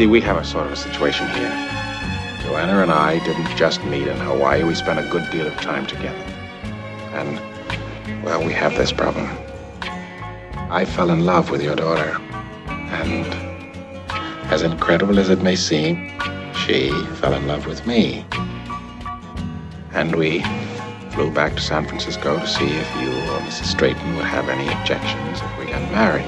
see, we have a sort of a situation here. Joanna and I didn't just meet in Hawaii. We spent a good deal of time together. And, well, we have this problem. I fell in love with your daughter. And as incredible as it may seem, she fell in love with me. And we flew back to San Francisco to see if you or Mrs. Straighton would have any objections if we got married.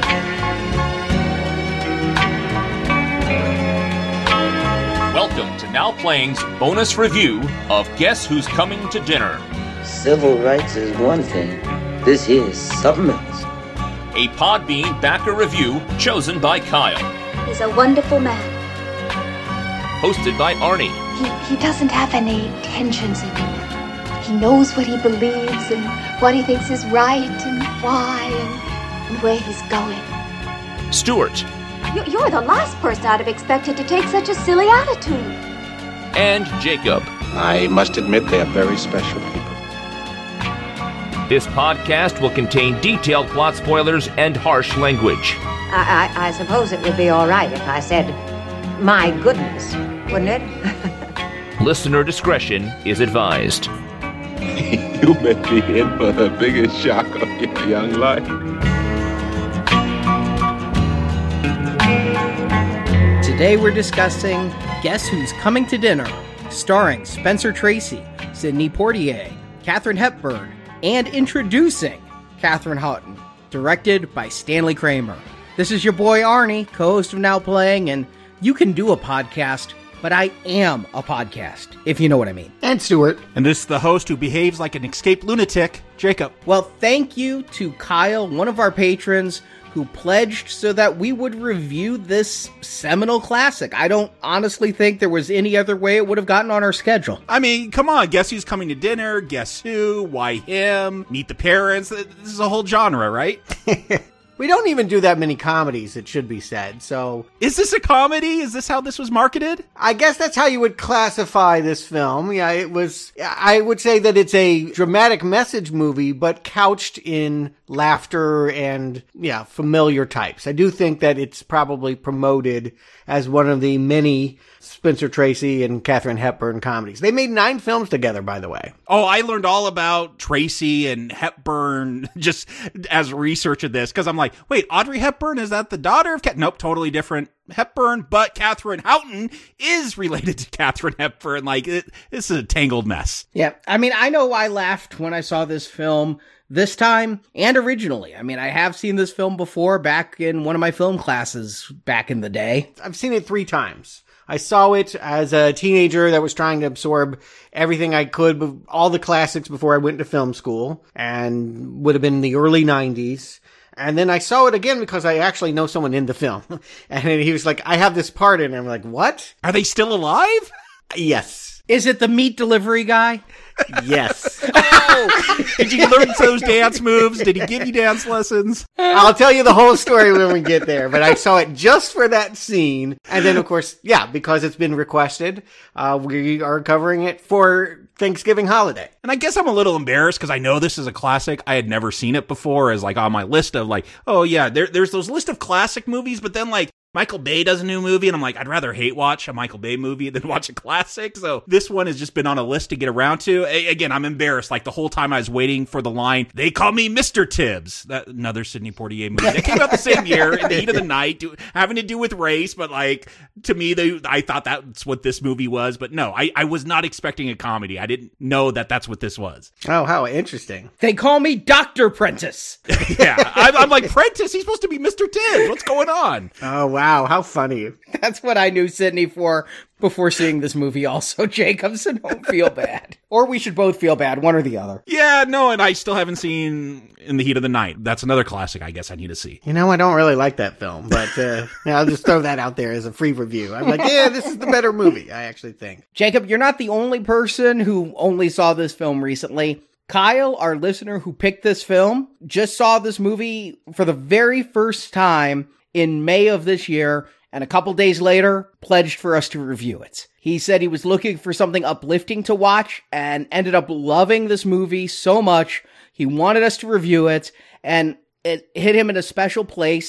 Welcome to Now Playing's bonus review of Guess Who's Coming to Dinner. Civil rights is one thing. This here is something else. A Podbean backer review chosen by Kyle. He's a wonderful man. Hosted by Arnie. He doesn't have any tensions anymore. He knows what he believes and what he thinks is right and why and where he's going. Stuart. You're the last person I'd have expected to take such a silly attitude. And Jacob. I must admit they are very special people. This podcast will contain detailed plot spoilers and harsh language. I suppose it would be all right if I said, my goodness, wouldn't it? Listener discretion is advised. You may be in for the biggest shock of your young life. Today we're discussing Guess Who's Coming to Dinner, starring Spencer Tracy, Sidney Poitier, Katharine Hepburn, and introducing Katherine Houghton, directed by Stanley Kramer. This is your boy Arnie, co-host of Now Playing, and you can do a podcast, but I am a podcast, if you know what I mean. And Stuart. And this is the host who behaves like an escaped lunatic, Jacob. Well, thank you to Kyle, one of our patrons, who pledged so that we would review this seminal classic. I don't honestly think there was any other way it would have gotten on our schedule. I mean, come on, Guess Who's Coming to Dinner, Guess Who, Why Him, Meet the Parents. This is a whole genre, right? We don't even do that many comedies, it should be said, so... Is this a comedy? Is this how this was marketed? I guess that's how you would classify this film. Yeah, it was... I would say that it's a dramatic message movie, but couched in laughter and, yeah, familiar types. I do think that it's probably promoted as one of the many Spencer Tracy and Katharine Hepburn comedies. They made 9 films together, by the way. Oh, I learned all about Tracy and Hepburn just as research of this, because I'm like, wait, Audrey Hepburn, is that the daughter of Nope, totally different Hepburn, but Katherine Houghton is related to Katharine Hepburn. Like, this is a tangled mess. Yeah, I mean, I know I laughed when I saw this film this time and originally. I mean, I have seen this film before back in one of my film classes back in the day. I've seen it 3 times. I saw it as a teenager that was trying to absorb everything I could, all the classics before I went to film school, and would have been in the early 90s. And then I saw it again because I actually know someone in the film. And he was like, I have this part in it. I'm like, what? Are they still alive? Yes. Is it the meat delivery guy? Yes. Oh! Did you learn those dance moves? Did he give you dance lessons? I'll tell you the whole story when we get there, but I saw it just for that scene. And then, of course, yeah, because it's been requested, we are covering it for Thanksgiving holiday. And I guess I'm a little embarrassed because I know this is a classic. I had never seen it before as like on my list of like, oh yeah, there's those list of classic movies, but then like Michael Bay does a new movie, and I'm like, I'd rather hate watch a Michael Bay movie than watch a classic. So this one has just been on a list to get around to. Again, I'm embarrassed. Like the whole time I was waiting for the line, they call me Mr. Tibbs. That another Sidney Poitier movie that came out the same year in the heat of the night, having to do with race. But like to me, I thought that's what this movie was. But no, I was not expecting a comedy. I didn't know that that's what this was. Oh, how interesting. They call me Dr. Prentice. Yeah, I'm like, Prentice? He's supposed to be Mr. Tibbs. What's going on? Oh, wow. How funny. That's what I knew Sidney for before seeing this movie also, Jacob, so don't feel bad. Or we should both feel bad, one or the other. Yeah, no, and I still haven't seen In the Heat of the Night. That's another classic I guess I need to see. You know, I don't really like that film, but I'll just throw that out there as a free review. I'm like, yeah, this is the better movie, I actually think. Jacob, you're not the only person who only saw this film recently. Kyle, our listener who picked this film, just saw this movie for the very first time in May of this year, and a couple days later, pledged for us to review it. He said he was looking for something uplifting to watch, and ended up loving this movie so much, he wanted us to review it, and it hit him in a special place.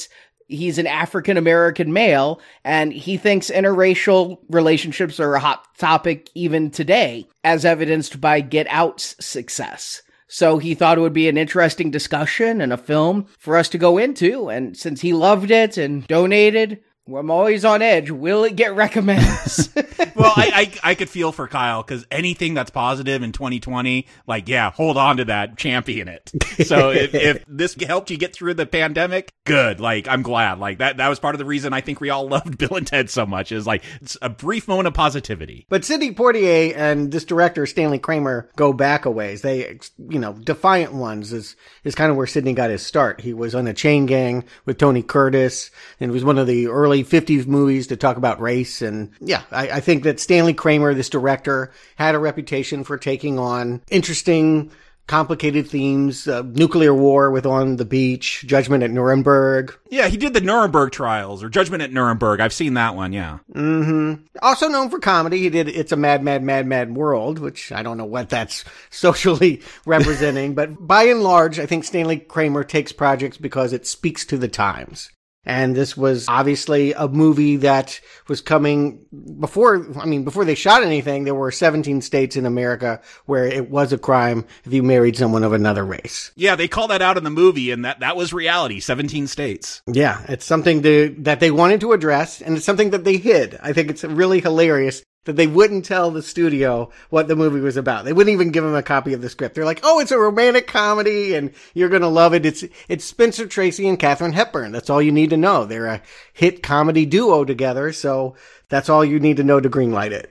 He's an African-American male, and he thinks interracial relationships are a hot topic even today, as evidenced by Get Out's success. So he thought it would be an interesting discussion and a film for us to go into, and since he loved it and donated, I'm always on edge. Will it get recommends? Well, I could feel for Kyle, because anything that's positive in 2020, like, yeah, hold on to that, champion it. So if this helped you get through the pandemic, good. Like, I'm glad. Like, that was part of the reason I think we all loved Bill and Ted so much, is like, it's a brief moment of positivity. But Sidney Poitier and this director, Stanley Kramer, go back a ways. They, Defiant Ones is kind of where Sidney got his start. He was on a chain gang with Tony Curtis, and it was one of the early 50s movies to talk about race. And yeah, I think that Stanley Kramer, this director, had a reputation for taking on interesting, complicated themes. Nuclear war with On the Beach, Judgment at Nuremberg. Yeah, he did the Nuremberg trials, or Judgment at Nuremberg. I've seen that one, yeah. Mm-hmm. Also known for comedy, he did It's a Mad, Mad, Mad, Mad World, which I don't know what that's socially representing. But by and large, I think Stanley Kramer takes projects because it speaks to the times. And this was obviously a movie that was coming before they shot anything. There were 17 states in America where it was a crime if you married someone of another race. Yeah, they call that out in the movie, and that was reality, 17 states. Yeah, it's something that they wanted to address, and it's something that they hid. I think it's really hilarious that they wouldn't tell the studio what the movie was about. They wouldn't even give them a copy of the script. They're like, oh, it's a romantic comedy and you're going to love it. It's Spencer Tracy and Katharine Hepburn. That's all you need to know. They're a hit comedy duo together. So that's all you need to know to greenlight it.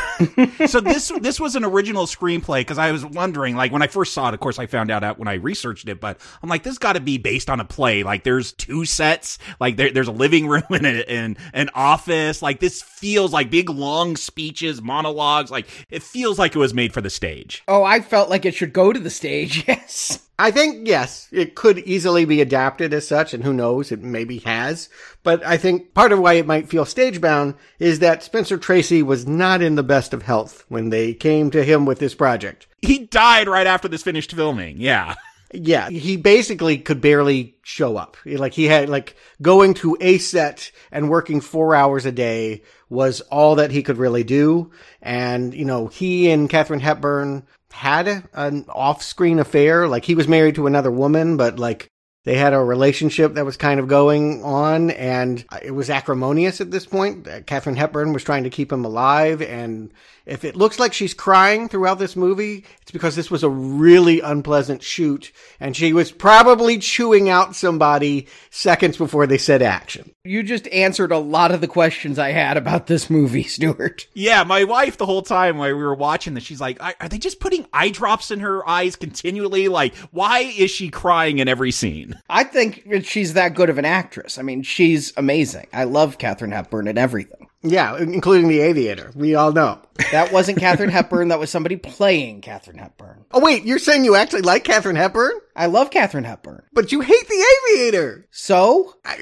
So this was an original screenplay, because I was wondering, like, when I first saw it, of course I found out when I researched it, but I'm like, this got to be based on a play. Like, there's two sets, like there's a living room and an office. Like, this feels like big long speeches, monologues. Like, it feels like it was made for the stage. Oh, I felt like it should go to the stage. Yes. I think, yes, it could easily be adapted as such, and who knows, it maybe has. But I think part of why it might feel stage-bound is that Spencer Tracy was not in the best of health when they came to him with this project. He died right after this finished filming, yeah. Yeah, he basically could barely show up. He had, going to a set and working 4 hours a day was all that he could really do. And, he and Katharine Hepburn had an off-screen affair. Like, he was married to another woman, but they had a relationship that was kind of going on, and it was acrimonious at this point. Katharine Hepburn was trying to keep him alive, and if it looks like she's crying throughout this movie, it's because this was a really unpleasant shoot, and she was probably chewing out somebody seconds before they said action. You just answered a lot of the questions I had about this movie, Stuart. Yeah, my wife, the whole time while we were watching this, she's like, are they just putting eye drops in her eyes continually? Like, why is she crying in every scene? I think she's that good of an actress. I mean, she's amazing. I love Katharine Hepburn and everything. Yeah, including The Aviator. We all know. That wasn't Katharine Hepburn. That was somebody playing Katharine Hepburn. Oh, wait, you're saying you actually like Katharine Hepburn? I love Katharine Hepburn. But you hate The Aviator. So? I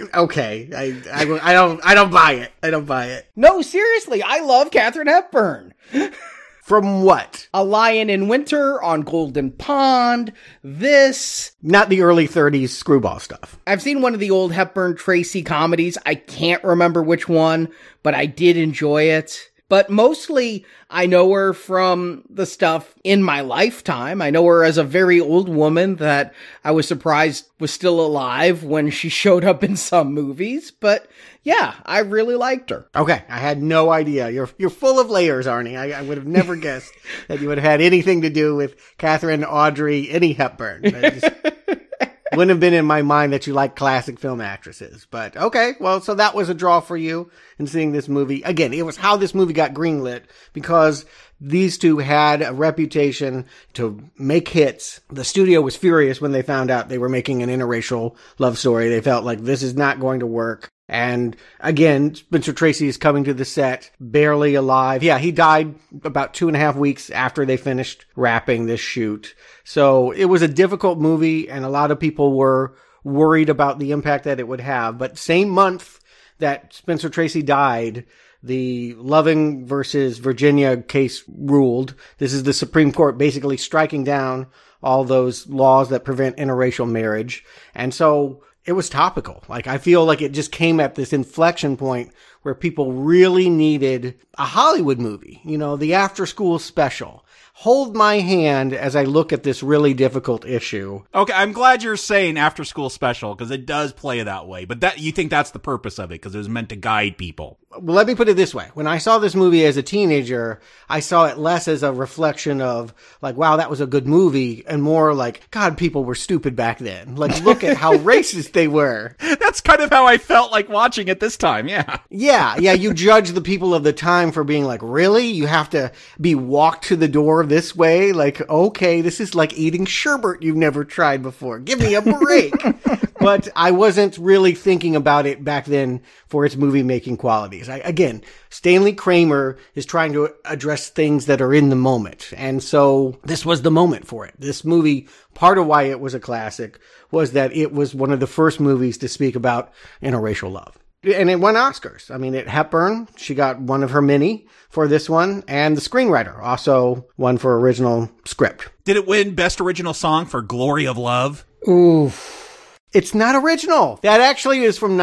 don't buy it. I don't buy it. No, seriously, I love Katharine Hepburn. From what? A Lion in Winter, On Golden Pond, this. Not the early 30s screwball stuff. I've seen one of the old Hepburn Tracy comedies. I can't remember which one, but I did enjoy it. But mostly, I know her from the stuff in my lifetime. I know her as a very old woman that I was surprised was still alive when she showed up in some movies. But yeah, I really liked her. Okay, I had no idea. You're full of layers, Arnie. I would have never guessed that you would have had anything to do with Katharine, Audrey, any Hepburn. Wouldn't have been in my mind that you like classic film actresses. But okay, well, so that was a draw for you in seeing this movie. Again, it was how this movie got greenlit, because these two had a reputation to make hits. The studio was furious when they found out they were making an interracial love story. They felt like this is not going to work. And again, Spencer Tracy is coming to the set barely alive. Yeah, he died about 2.5 weeks after they finished wrapping this shoot. So it was a difficult movie, and a lot of people were worried about the impact that it would have. But same month that Spencer Tracy died, the Loving versus Virginia case ruled. This is the Supreme Court basically striking down all those laws that prevent interracial marriage. And so it was topical. Like, I feel like it just came at this inflection point where people really needed a Hollywood movie, you know, the after school special. Hold my hand as I look at this really difficult issue. Okay, I'm glad you're saying after school special, because it does play that way. But that you think that's the purpose of it, because it was meant to guide people. Well, let me put it this way. When I saw this movie as a teenager, I saw it less as a reflection of, like, wow, that was a good movie, and more like, God, people were stupid back then. Like, look at how racist they were. That's kind of how I felt like watching it this time, yeah. Yeah, you judge the people of the time for being like, really? You have to be walked to the door this way? Like, okay, this is like eating sherbet you've never tried before. Give me a break. But I wasn't really thinking about it back then for its movie-making qualities. Again, Stanley Kramer is trying to address things that are in the moment. And so this was the moment for it. This movie, part of why it was a classic was that it was one of the first movies to speak about interracial love. And it won Oscars. I mean, Hepburn, she got one of her many for this one. And the screenwriter also won for original script. Did it win Best Original Song for Glory of Love? Oof. It's not original. That actually is from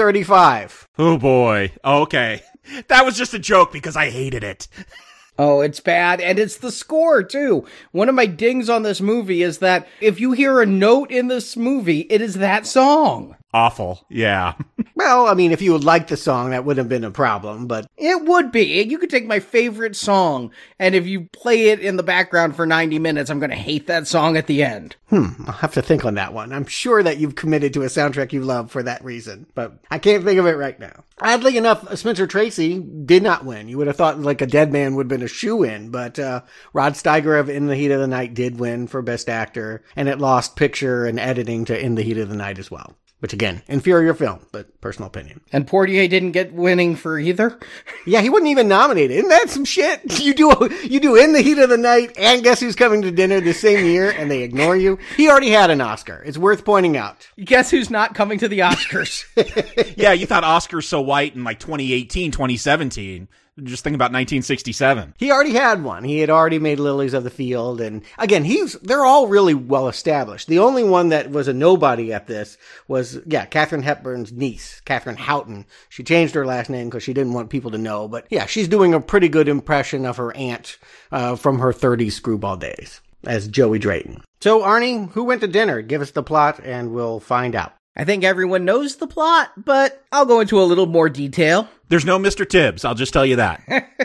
1935. Oh, boy. Okay. That was just a joke because I hated it. Oh, it's bad. And it's the score, too. One of my dings on this movie is that if you hear a note in this movie, it is that song. Awful. Yeah. Well, I mean, if you would like the song, that would have been a problem, but... It would be. You could take my favorite song, and if you play it in the background for 90 minutes, I'm going to hate that song at the end. I'll have to think on that one. I'm sure that you've committed to a soundtrack you love for that reason, but I can't think of it right now. Oddly enough, Spencer Tracy did not win. You would have thought like a Dead Man would have been a shoo-in, but Rod Steiger of In the Heat of the Night did win for Best Actor, and it lost picture and editing to In the Heat of the Night as well. Which, again, inferior film, but personal opinion. And Portier didn't get winning for either? Yeah, he wasn't even nominated. Isn't that some shit? You do In the Heat of the Night and Guess Who's Coming to Dinner the same year, and they ignore you? He already had an Oscar. It's worth pointing out. Guess who's not coming to the Oscars? Yeah, you thought Oscars so white in like 2018, 2017. Just think about 1967. He already had one. He had already made Lilies of the Field. And again, they're all really well established. The only one that was a nobody at this was, Katharine Hepburn's niece, Catherine Houghton. She changed her last name because she didn't want people to know. But yeah, she's doing a pretty good impression of her aunt from her 30s screwball days as Joey Drayton. So Arnie, who went to dinner? Give us the plot and we'll find out. I think everyone knows the plot, but I'll go into a little more detail. There's no Mr. Tibbs, I'll just tell you that.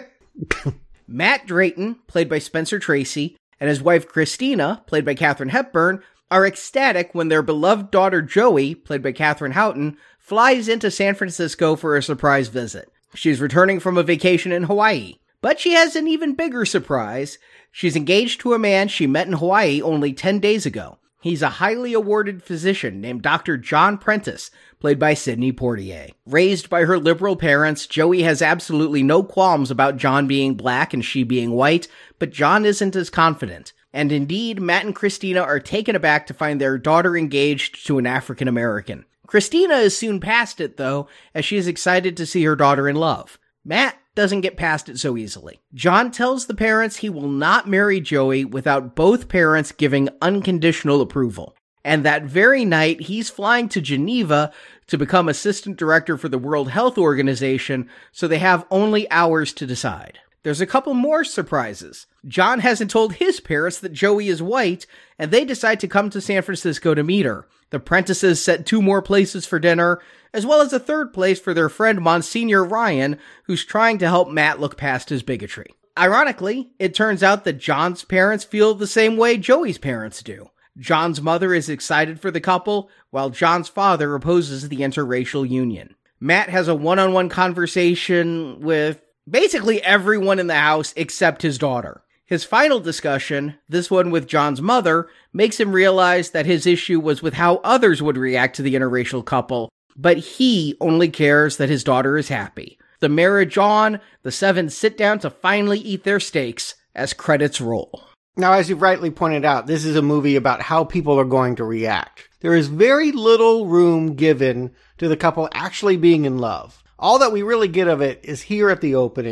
Matt Drayton, played by Spencer Tracy, and his wife Christina, played by Katharine Hepburn, are ecstatic when their beloved daughter Joey, played by Catherine Houghton, flies into San Francisco for a surprise visit. She's returning from a vacation in Hawaii. But she has an even bigger surprise. She's engaged to a man she met in Hawaii only 10 days ago. He's a highly awarded physician named Dr. John Prentice, played by Sidney Poitier. Raised by her liberal parents, Joey has absolutely no qualms about John being black and she being white, but John isn't as confident. And indeed, Matt and Christina are taken aback to find their daughter engaged to an African American. Christina is soon past it, though, as she is excited to see her daughter in love. Matt doesn't get past it so easily. John tells the parents he will not marry Joey without both parents giving unconditional approval. And that very night, he's flying to Geneva to become assistant director for the World Health Organization, so they have only hours to decide. There's a couple more surprises. John hasn't told his parents that Joey is white, and they decide to come to San Francisco to meet her. The Prentices set 2 more places for dinner, as well as a 3rd place for their friend Monsignor Ryan, who's trying to help Matt look past his bigotry. Ironically, it turns out that John's parents feel the same way Joey's parents do. John's mother is excited for the couple, while John's father opposes the interracial union. Matt has a one-on-one conversation with basically everyone in the house except his daughter. His final discussion, this one with John's mother, makes him realize that his issue was with how others would react to the interracial couple, but he only cares that his daughter is happy. The marriage on, the 7 sit down to finally eat their steaks as credits roll. Now, as you've rightly pointed out, this is a movie about how people are going to react. There is very little room given to the couple actually being in love. All that we really get of it is here at the opening.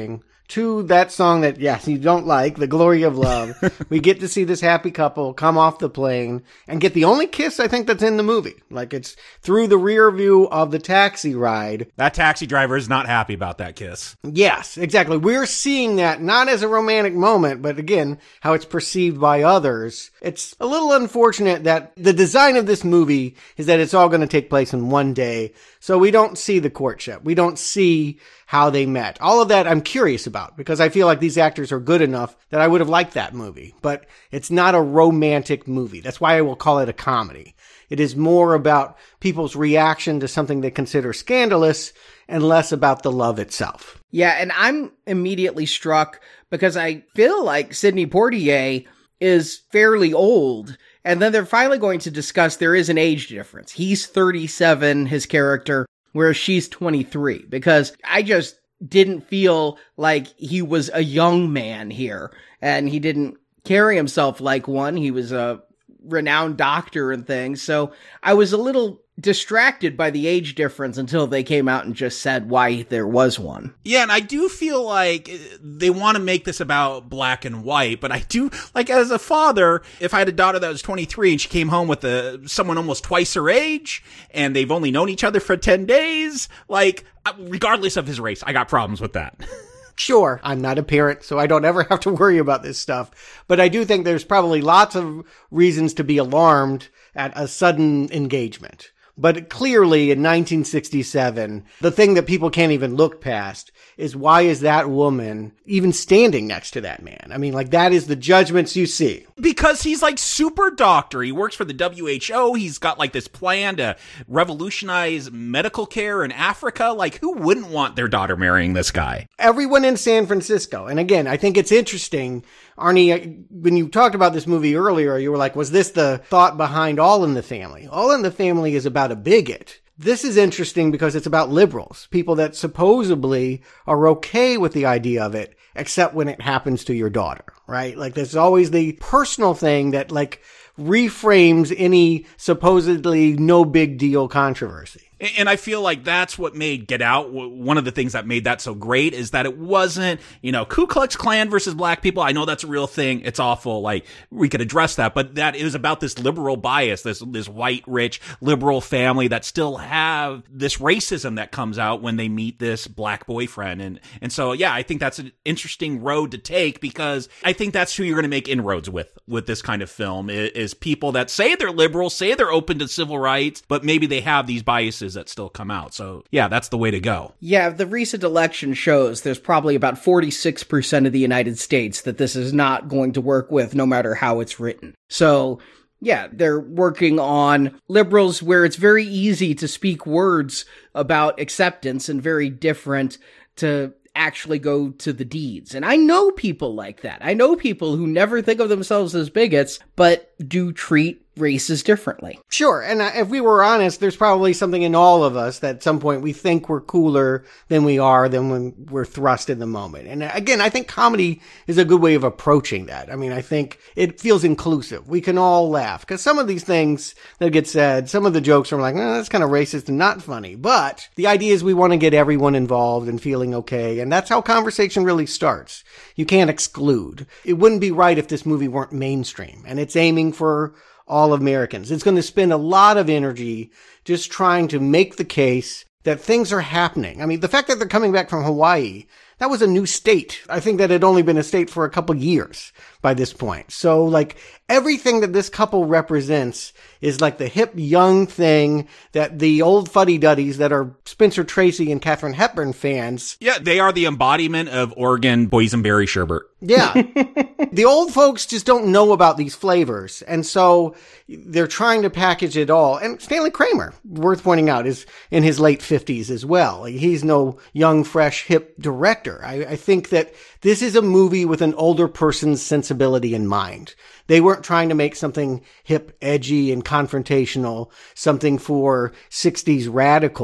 to that song that, yes, you don't like, The Glory of Love. We get to see this happy couple come off the plane and get the only kiss I think that's in the movie. Like, it's through the rear view of the taxi ride. That taxi driver is not happy about that kiss. Yes, exactly. We're seeing that not as a romantic moment, but again, how it's perceived by others. It's a little unfortunate that the design of this movie is that it's all going to take place in one day. So we don't see the courtship. We don't see how they met. All of that I'm curious about because I feel like these actors are good enough that I would have liked that movie. But it's not a romantic movie. That's why I will call it a comedy. It is more about people's reaction to something they consider scandalous and less about the love itself. Yeah, and I'm immediately struck because I feel like Sidney Poitier is fairly old. And then they're finally going to discuss there is an age difference. He's 37, his character, whereas she's 23. Because I just didn't feel like he was a young man here. And he didn't carry himself like one. He was a renowned doctor and things. So I was a little distracted by the age difference until they came out and just said why there was one. Yeah, and I do feel like they want to make this about black and white, but I do, like, as a father, if I had a daughter that was 23 and she came home with someone almost twice her age, and they've only known each other for 10 days, like, regardless of his race, I got problems with that. Sure, I'm not a parent, so I don't ever have to worry about this stuff. But I do think there's probably lots of reasons to be alarmed at a sudden engagement. But clearly in 1967, the thing that people can't even look past is why is that woman even standing next to that man? I mean, like, that is the judgments you see. Because he's like super doctor. He works for the WHO. He's got like this plan to revolutionize medical care in Africa. Like, who wouldn't want their daughter marrying this guy? Everyone in San Francisco. And again, I think it's interesting, Arnie, when you talked about this movie earlier, you were like, was this the thought behind All in the Family? All in the Family is about a bigot. This is interesting because it's about liberals, people that supposedly are okay with the idea of it, except when it happens to your daughter, right? Like, there's always the personal thing that, like, reframes any supposedly no big deal controversy. And I feel like that's what made Get Out, one of the things that made that so great is that it wasn't, Ku Klux Klan versus black people. I know that's a real thing. It's awful. Like, we could address that, but that it was about this liberal bias, this white, rich, liberal family that still have this racism that comes out when they meet this black boyfriend. And so, yeah, I think that's an interesting road to take because I think that's who you're going to make inroads with this kind of film is people that say they're liberal, say they're open to civil rights, but maybe they have these biases that still come out. So yeah, that's the way to go. Yeah, the recent election shows there's probably about 46% of the United States that this is not going to work with no matter how it's written. So yeah, they're working on liberals where it's very easy to speak words about acceptance and very different to actually go to the deeds. And I know people like that. I know people who never think of themselves as bigots, but do treat races differently. Sure. And if we were honest, there's probably something in all of us that at some point we think we're cooler than we are than when we're thrust in the moment. And again, I think comedy is a good way of approaching that. I mean, I think it feels inclusive. We can all laugh because some of these things that get said, some of the jokes are like, that's kind of racist and not funny. But the idea is we want to get everyone involved and feeling okay. And that's how conversation really starts. You can't exclude. It wouldn't be right if this movie weren't mainstream, and it's aiming for all Americans. It's going to spend a lot of energy just trying to make the case that things are happening. I mean, the fact that they're coming back from Hawaii, that was a new state. I think that had only been a state for a couple years by this point. So, like, everything that this couple represents is like the hip, young thing that the old fuddy-duddies that are Spencer Tracy and Katharine Hepburn fans. Yeah, they are the embodiment of Oregon boysenberry sherbet. Yeah. The old folks just don't know about these flavors. And so they're trying to package it all. And Stanley Kramer, worth pointing out, is in his late 50s as well. He's no young, fresh, hip director. I think that this is a movie with an older person's sensibility in mind. They weren't trying to make something hip, edgy, and confrontational, something for 60s radical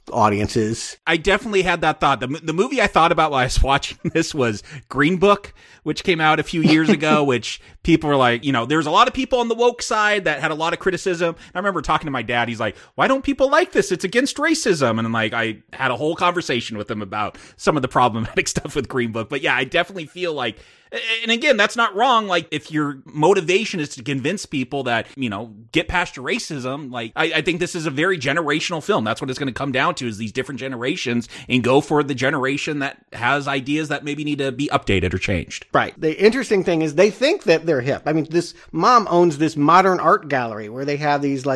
audiences. I definitely had that thought. The movie I thought about while I was watching this was Green Book, which came out a few years ago, which people were like, there's a lot of people on the woke side that had a lot of criticism. I remember talking to my dad. He's like, why don't people like this? It's against racism. And I had a whole conversation with him about some of the problematic stuff with Green Book. But yeah, I definitely feel like, and again, that's not wrong. Like, if your motivation is to convince people that, get past your racism, I think this is a very generational film. That's what it's going to come down to, is these different generations, and go for the generation that has ideas that maybe need to be updated or changed. Right. The interesting thing is they think that they're hip. I mean, this mom owns this modern art gallery where they have these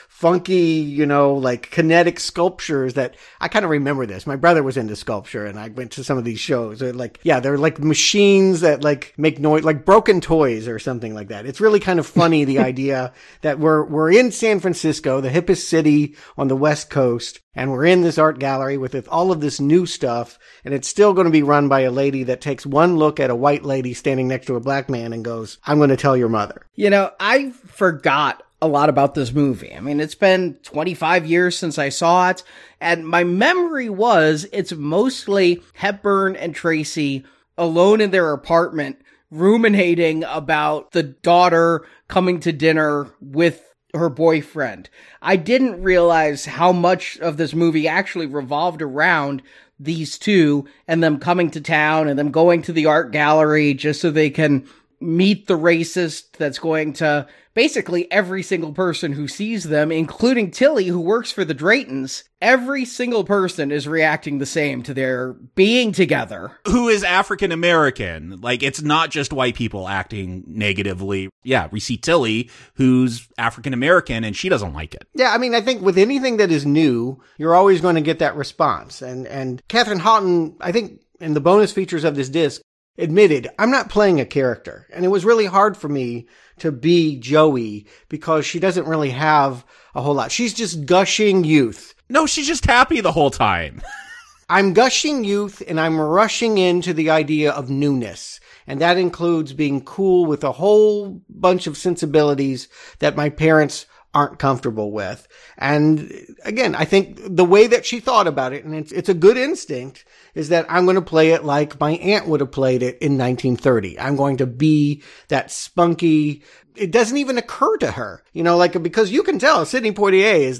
funky, kinetic sculptures that I kind of remember this. My brother was into sculpture and I went to some of these shows. They're they're like machines that make noise, like broken toys or something like that. It's really kind of funny, the idea that we're in San Francisco, the hippest city on the West Coast, and we're in this art gallery with all of this new stuff, and it's still going to be run by a lady that takes one look at a white lady standing next to a black man and goes, I'm going to tell your mother. I forgot a lot about this movie. I mean, it's been 25 years since I saw it, and my memory was it's mostly Hepburn and Tracy alone in their apartment ruminating about the daughter coming to dinner with her boyfriend. I didn't realize how much of this movie actually revolved around these two and them coming to town and them going to the art gallery just so they can meet the racist that's going to basically every single person who sees them, including Tilly, who works for the Draytons. Every single person is reacting the same to their being together. Who is African American? It's not just white people acting negatively. Yeah, we see Tilly, who's African American, and she doesn't like it. Yeah, I mean, I think with anything that is new, you're always going to get that response. And Katherine Houghton, I think, in the bonus features of this disc, admitted, I'm not playing a character. And it was really hard for me to be Joey because she doesn't really have a whole lot. She's just gushing youth. No, she's just happy the whole time. I'm gushing youth and I'm rushing into the idea of newness. And that includes being cool with a whole bunch of sensibilities that my parents aren't comfortable with. And again, I think the way that she thought about it, and it's a good instinct, is that I'm going to play it like my aunt would have played it in 1930. I'm going to be that spunky. It doesn't even occur to her, because you can tell Sidney Poitier is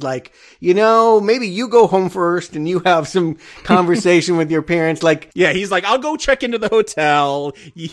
maybe you go home first and you have some conversation with your parents. Yeah, he's like, I'll go check into the hotel.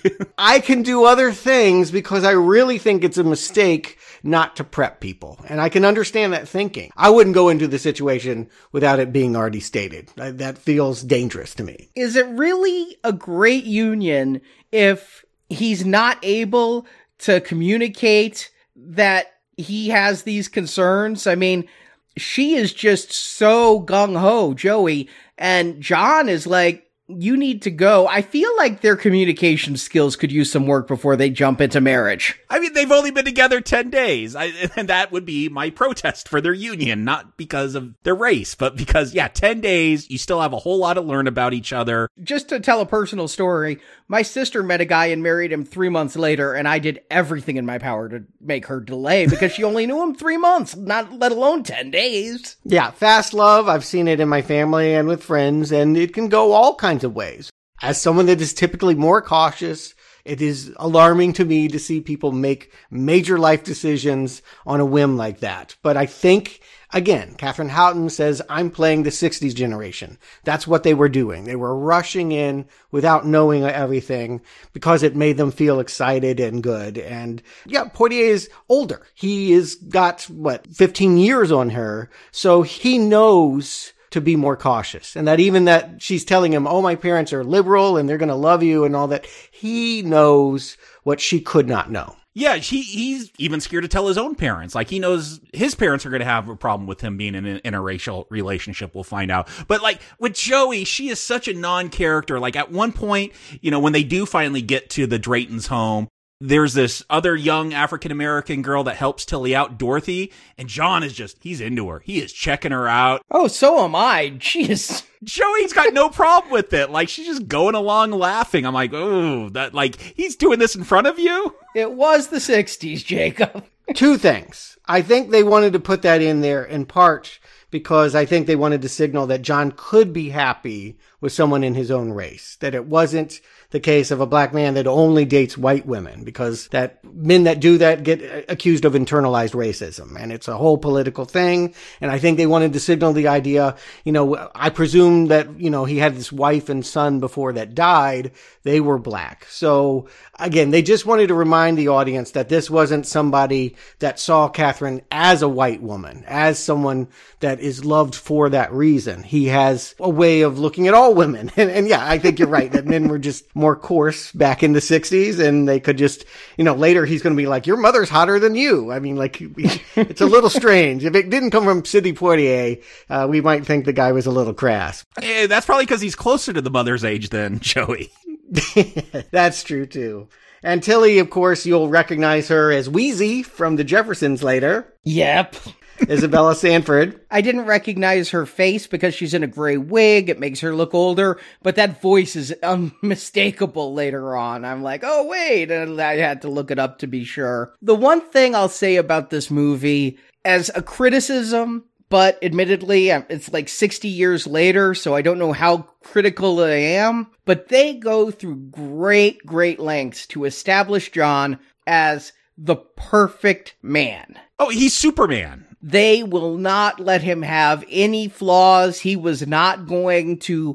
I can do other things because I really think it's a mistake not to prep people. And I can understand that thinking. I wouldn't go into the situation without it being already stated. That feels dangerous to me. Is it really a great union if he's not able to communicate that he has these concerns? I mean, she is just so gung-ho, Joey, and John is like, you need to go. I feel like their communication skills could use some work before they jump into marriage. I mean, they've only been together 10 days. And that would be my protest for their union, not because of their race, but because, 10 days, you still have a whole lot to learn about each other. Just to tell a personal story, my sister met a guy and married him 3 months later, and I did everything in my power to make her delay because she only knew him 3 months, not let alone 10 days. Yeah, fast love. I've seen it in my family and with friends, and it can go all kinds of ways. As someone that is typically more cautious, it is alarming to me to see people make major life decisions on a whim like that. But I think, again, Katherine Houghton says, I'm playing the 60s generation. That's what they were doing. They were rushing in without knowing everything because it made them feel excited and good. And Poitier is older. He is got, 15 years on her. So he knows to be more cautious, and that even that she's telling him, my parents are liberal and they're going to love you and all that, he knows what she could not know. Yeah, he's even scared to tell his own parents. He knows his parents are going to have a problem with him being in an interracial relationship. We'll find out. But with Joey, she is such a non-character. At one point, when they do finally get to the Draytons' home, there's this other young African-American girl that helps Tilly out, Dorothy, and John is he's into her. He is checking her out. Oh, so am I. Jeez. Joey's got no problem with it. She's just going along laughing. I'm like, oh, that, he's doing this in front of you? It was the 60s, Jacob. Two things. I think they wanted to put that in there in part because I think they wanted to signal that John could be happy with someone in his own race, that it wasn't the case of a black man that only dates white women, because that men that do that get accused of internalized racism, and it's a whole political thing. And I think they wanted to signal the idea, I presume that, he had this wife and son before that died. They were black. So again, they just wanted to remind the audience that this wasn't somebody that saw Catherine as a white woman, as someone that is loved for that reason. He has a way of looking at all women. And yeah, I think you're right that men were just more coarse back in the 60s, and they could just, later he's going to be like, your mother's hotter than you. I mean, like, it's a little strange. If it didn't come from Sidney Poitier, we might think the guy was a little crass. Hey, that's probably because he's closer to the mother's age than Joey. That's true too. And Tilly, of course, you'll recognize her as Wheezy from The Jeffersons later. Yep. Isabella Sanford. I didn't recognize her face because she's in a gray wig. It makes her look older, but that voice is unmistakable later on. I'm like, oh, wait. And I had to look it up to be sure. The one thing I'll say about this movie as a criticism, but admittedly, it's like 60 years later, so I don't know how critical I am. But they go through great, great lengths to establish John as the perfect man. Oh, he's Superman. They will not let him have any flaws. He was not going to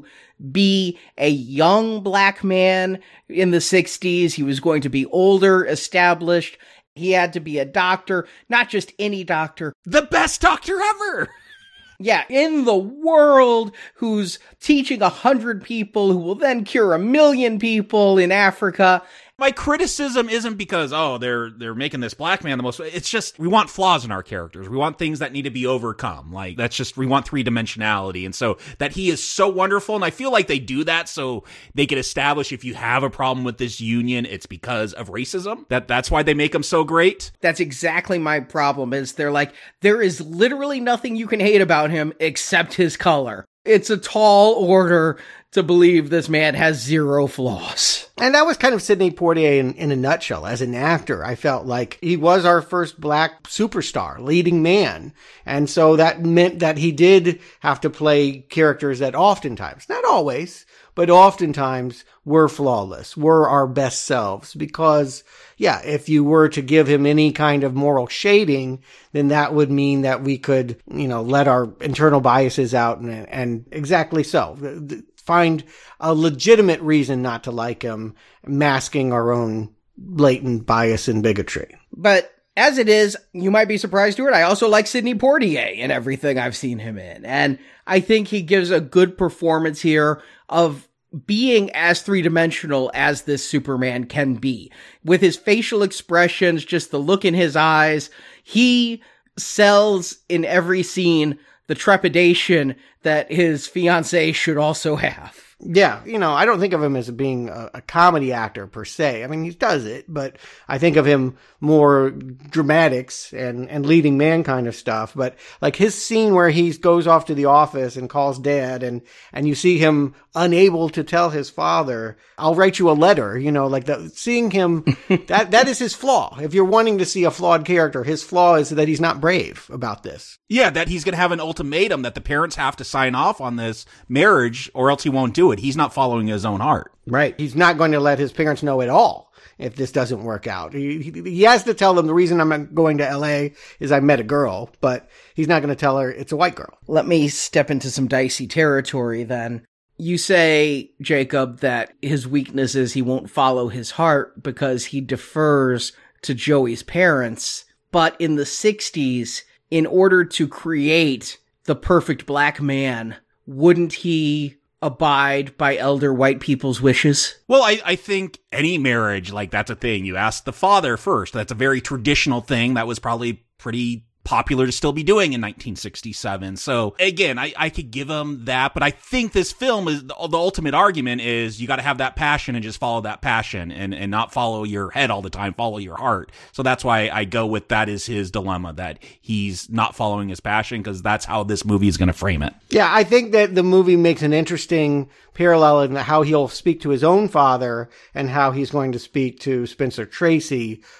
be a young black man in the 60s. He was going to be older, established. He had to be a doctor, not just any doctor. The best doctor ever! Yeah, in the world, who's teaching 100 people who will then cure 1 million people in Africa. My criticism isn't because, they're making this black man the most. It's just, we want flaws in our characters. We want things that need to be overcome. Like, we want three-dimensionality. And so that he is so wonderful. And I feel like they do that so they can establish if you have a problem with this union, it's because of racism. That's why they make him so great. That's exactly my problem, is they're like, there is literally nothing you can hate about him except his color. It's a tall order to believe this man has zero flaws. And that was kind of Sidney Poitier in a nutshell. As an actor, I felt like he was our first black superstar, leading man. And so that meant that he did have to play characters that oftentimes, not always, but oftentimes were flawless, were our best selves. Because, yeah, if you were to give him any kind of moral shading, then that would mean that we could, let our internal biases out and exactly so. Find a legitimate reason not to like him, masking our own blatant bias and bigotry. But as it is, you might be surprised to it, I also like Sidney Poitier in everything I've seen him in. And I think he gives a good performance here of being as three-dimensional as this Superman can be. With his facial expressions, just the look in his eyes, he sells in every scene the trepidation that his fiancée should also have. Yeah, I don't think of him as being a comedy actor per se. I mean, he does it, but I think of him more dramatics and leading man kind of stuff. But like his scene where he goes off to the office and calls dad and you see him unable to tell his father, I'll write you a letter, seeing him, that is his flaw. If you're wanting to see a flawed character, his flaw is that he's not brave about this. Yeah, that he's going to have an ultimatum that the parents have to sign off on this marriage or else he won't do it. He's not following his own heart. Right. He's not going to let his parents know at all if this doesn't work out. He has to tell them the reason I'm going to LA is I met a girl, but he's not going to tell her it's a white girl. Let me step into some dicey territory then. You say, Jacob, that his weakness is he won't follow his heart because he defers to Joey's parents. But in the 60s, in order to create the perfect black man, wouldn't he abide by elder white people's wishes? Well, I think any marriage, that's a thing. You ask the father first. That's a very traditional thing that was probably pretty popular to still be doing in 1967. So again, I could give him that, but I think this film is the ultimate argument is you got to have that passion and just follow that passion and not follow your head all the time, follow your heart. So that's why I go with that is his dilemma, that he's not following his passion because that's how this movie is going to frame it. Yeah, I think that the movie makes an interesting parallel in how he'll speak to his own father and how he's going to speak to Spencer Tracy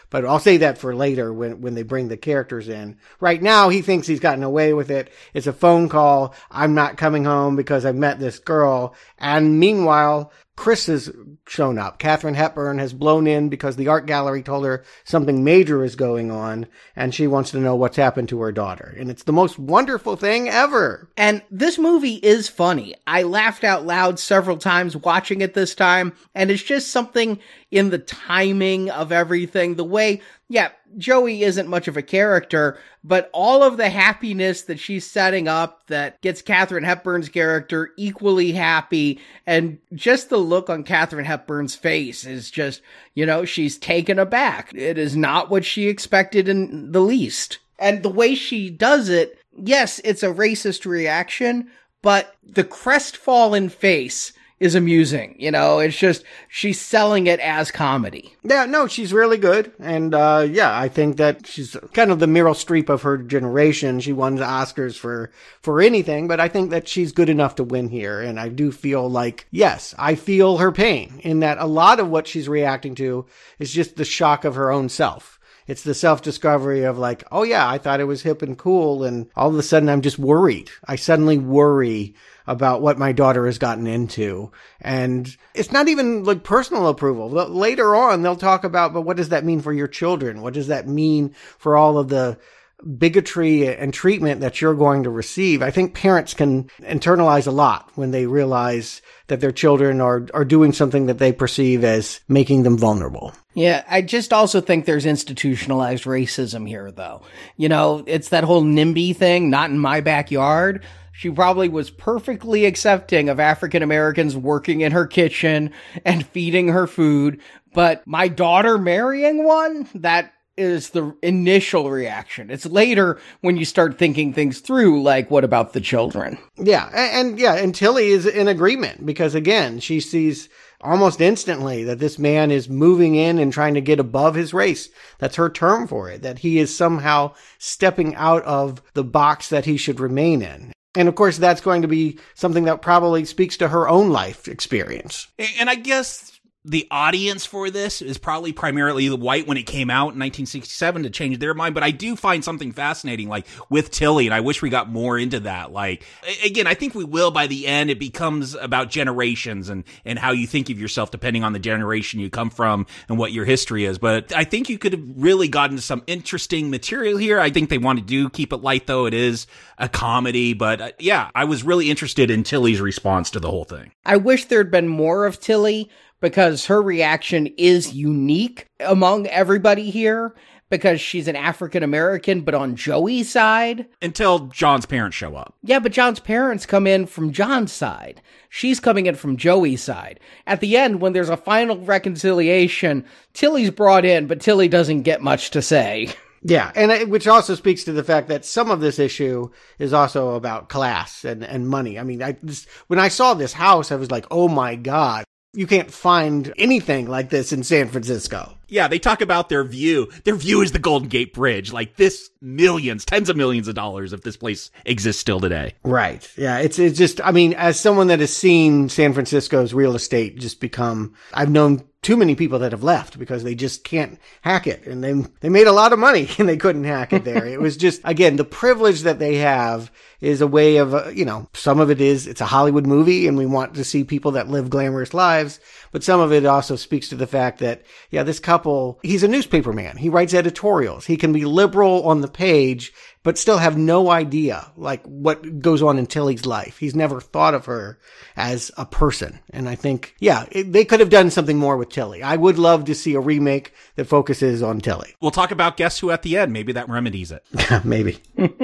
But I'll say that for later when they bring the characters in. Right now, he thinks he's gotten away with it. It's a phone call. I'm not coming home because I've met this girl. And meanwhile, Chris has shown up. Katharine Hepburn has blown in because the art gallery told her something major is going on, and she wants to know what's happened to her daughter. And it's the most wonderful thing ever. And this movie is funny. I laughed out loud several times watching it this time, and it's just something in the timing of everything, the way, yeah, Joey isn't much of a character, but all of the happiness that she's setting up that gets Katharine Hepburn's character equally happy, and just the look on Katharine Hepburn's face is just, she's taken aback. It is not what she expected in the least. And the way she does it, yes, it's a racist reaction, but the crestfallen face is amusing. It's just, she's selling it as comedy. Yeah, no, she's really good. And, I think that she's kind of the Meryl Streep of her generation. She won the Oscars for anything, but I think that she's good enough to win here. And I do feel like, yes, I feel her pain in that a lot of what she's reacting to is just the shock of her own self. It's the self-discovery of like, oh yeah, I thought it was hip and cool, and all of a sudden I'm just worried. I suddenly worry about what my daughter has gotten into. And it's not even like personal approval. Later on, they'll talk about, but what does that mean for your children? What does that mean for all of the bigotry and treatment that you're going to receive? I think parents can internalize a lot when they realize that their children are doing something that they perceive as making them vulnerable. Yeah, I just also think there's institutionalized racism here, though. It's that whole NIMBY thing, not in my backyard. She probably was perfectly accepting of African Americans working in her kitchen and feeding her food, but my daughter marrying one, that is the initial reaction. It's later when you start thinking things through, like, what about the children? Yeah, and Tilly is in agreement because, again, she sees almost instantly that this man is moving in and trying to get above his race. That's her term for it, that he is somehow stepping out of the box that he should remain in. And of course, that's going to be something that probably speaks to her own life experience. And I guess the audience for this is probably primarily the white when it came out in 1967 to change their mind. But I do find something fascinating, like with Tilly, and I wish we got more into that. Like, again, I think we will by the end. It becomes about generations and how you think of yourself depending on the generation you come from and what your history is. But I think you could have really gotten some interesting material here. I think they want to keep it light, though. It is a comedy. But yeah, I was really interested in Tilly's response to the whole thing. I wish there'd been more of Tilly, because her reaction is unique among everybody here, because she's an African American, but on Joey's side. Until John's parents show up. Yeah, but John's parents come in from John's side. She's coming in from Joey's side. At the end, when there's a final reconciliation, Tilly's brought in, but Tilly doesn't get much to say. Yeah, and which also speaks to the fact that some of this issue is also about class and money. I mean, when I saw this house, I was like, oh my God. You can't find anything like this in San Francisco. Yeah, they talk about their view. Their view is the Golden Gate Bridge. Like this, millions, tens of millions of dollars if this place exists still today. Right. Yeah, it's just, I mean, as someone that has seen San Francisco's real estate just become, I've known too many people that have left because they just can't hack it. And they made a lot of money and they couldn't hack it there. It was just, again, the privilege that they have is a way of, some of it is, it's a Hollywood movie and we want to see people that live glamorous lives. But some of it also speaks to the fact that, yeah, this couple, he's a newspaper man. He writes editorials. He can be liberal on the page, but still have no idea, like, what goes on in Tilly's life. He's never thought of her as a person. And I think, yeah, they could have done something more with Tilly. I would love to see a remake that focuses on Tilly. We'll talk about Guess Who at the end. Maybe that remedies it. Maybe.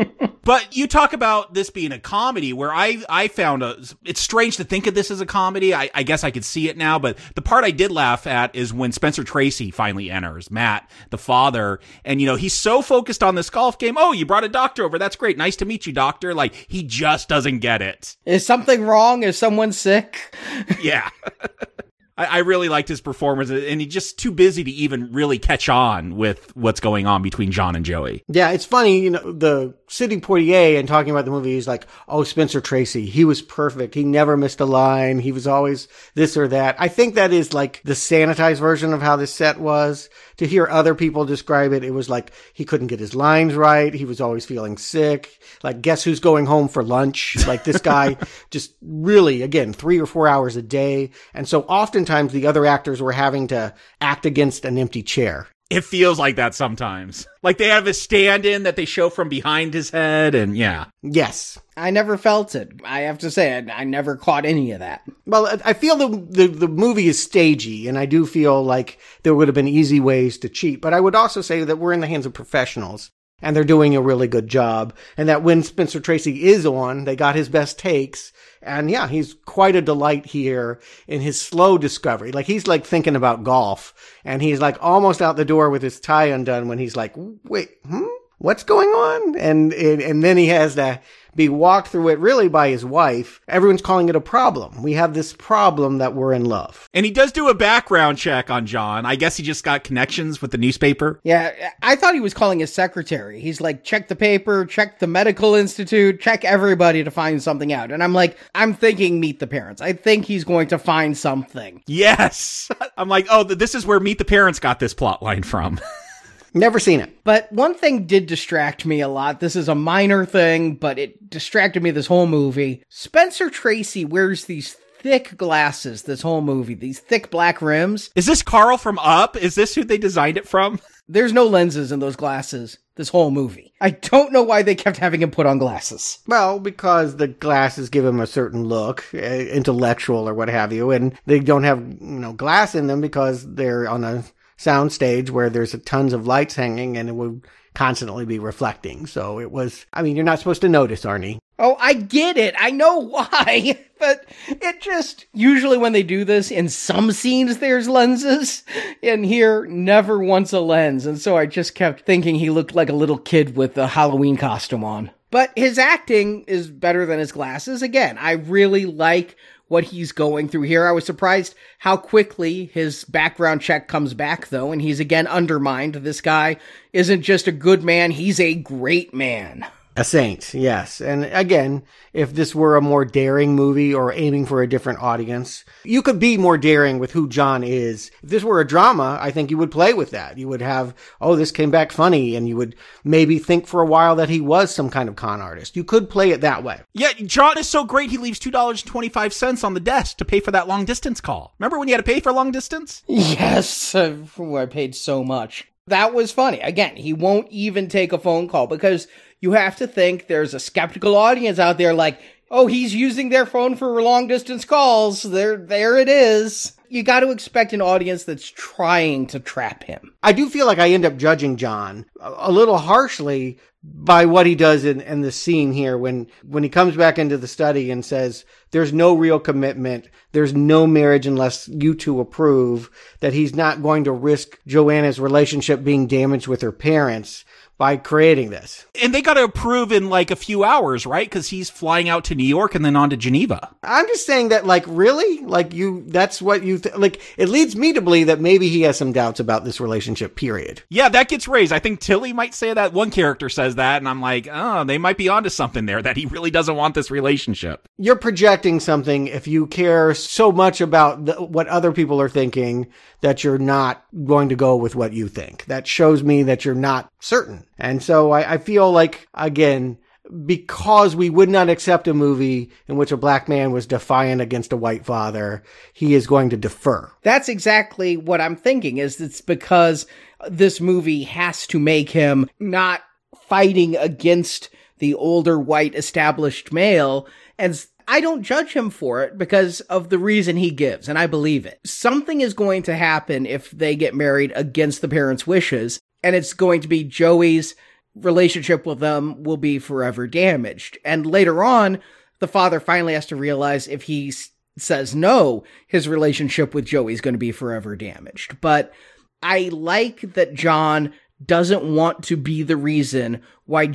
But you talk about this being a comedy where I found it's strange to think of this as a comedy. I guess I could see it now, but the part I did laugh at is when Spencer Tracy finally enters, Matt, the father, and he's so focused on this golf game. Oh, you brought a doctor over. That's great. Nice to meet you, doctor. Like, he just doesn't get it. Is something wrong? Is someone sick? Yeah. I really liked his performance, and he's just too busy to even really catch on with what's going on between John and Joey. Yeah, it's funny, the Sidney Poitier and talking about the movie, he's like, oh, Spencer Tracy, he was perfect. He never missed a line. He was always this or that. I think that is like the sanitized version of how this set was. to hear other people describe it, it was like he couldn't get his lines right. He was always feeling sick. Like, guess who's going home for lunch? Like, this guy just really, again, 3 or 4 hours a day. And so oftentimes the other actors were having to act against an empty chair. It feels like that sometimes. Like they have a stand-in that they show from behind his head, and yeah. Yes. I never felt it. I have to say, I never caught any of that. Well, I feel the movie is stagey, and I do feel like there would have been easy ways to cheat. But I would also say that we're in the hands of professionals, and they're doing a really good job. And that when Spencer Tracy is on, they got his best takes. And yeah, he's quite a delight here in his slow discovery. Like, he's like thinking about golf, and he's like almost out the door with his tie undone when he's like, wait, what's going on? And then he has to be walked through it really by his wife. Everyone's calling it a problem. We have this problem that we're in love. And he does do a background check on John. I guess he just got connections with the newspaper. Yeah, I thought he was calling his secretary. He's like, check the paper, check the medical institute, check everybody to find something out. And I'm like, I'm thinking Meet the Parents. I think he's going to find something. Yes. I'm like, oh, this is where Meet the Parents got this plot line from. Never seen it. But one thing did distract me a lot. This is a minor thing, but it distracted me this whole movie. Spencer Tracy wears these thick glasses this whole movie, these thick black rims. Is this Carl from Up? Is this who they designed it from? There's no lenses in those glasses this whole movie. I don't know why they kept having him put on glasses. Well, because the glasses give him a certain look, intellectual or what have you, and they don't have, glass in them because they're on a sound stage where there's tons of lights hanging and it would constantly be reflecting. So it was, you're not supposed to notice, Arnie. Oh, I get it. I know why. But it just, usually when they do this, in some scenes there's lenses. And here, never once a lens. And so I just kept thinking he looked like a little kid with a Halloween costume on. But his acting is better than his glasses. Again, I really like what he's going through here. I was surprised how quickly his background check comes back, though, and he's again undermined. This guy isn't just a good man, he's a great man. A saint, yes. And again, if this were a more daring movie or aiming for a different audience, you could be more daring with who John is. If this were a drama, I think you would play with that. You would have, this came back funny, and you would maybe think for a while that he was some kind of con artist. You could play it that way. Yeah, John is so great, he leaves $2.25 on the desk to pay for that long distance call. Remember when you had to pay for long distance? Yes, I paid so much. That was funny. Again, he won't even take a phone call because you have to think there's a skeptical audience out there like, oh, he's using their phone for long distance calls. There it is. You got to expect an audience that's trying to trap him. I do feel like I end up judging John a little harshly by what he does in the scene here when he comes back into the study and says, there's no real commitment. There's no marriage unless you two approve, that he's not going to risk Joanna's relationship being damaged with her parents by creating this. And they got to approve in like a few hours, right? Because he's flying out to New York and then on to Geneva. I'm just saying that, really? That's what you it leads me to believe that maybe he has some doubts about this relationship, period. Yeah, that gets raised. I think Tilly might say that. One character says that, and I'm like, oh, they might be onto something there, that he really doesn't want this relationship. You're projecting something if you care so much about what other people are thinking that you're not going to go with what you think. That shows me that you're not certain. And so I feel like, again, because we would not accept a movie in which a black man was defiant against a white father, he is going to defer. That's exactly what I'm thinking, is it's because this movie has to make him not fighting against the older white established male. And I don't judge him for it because of the reason he gives, and I believe it. Something is going to happen if they get married against the parents' wishes, and it's going to be Joey's relationship with them will be forever damaged. And later on, the father finally has to realize if he says no, his relationship with Joey is going to be forever damaged. But I like that John doesn't want to be the reason why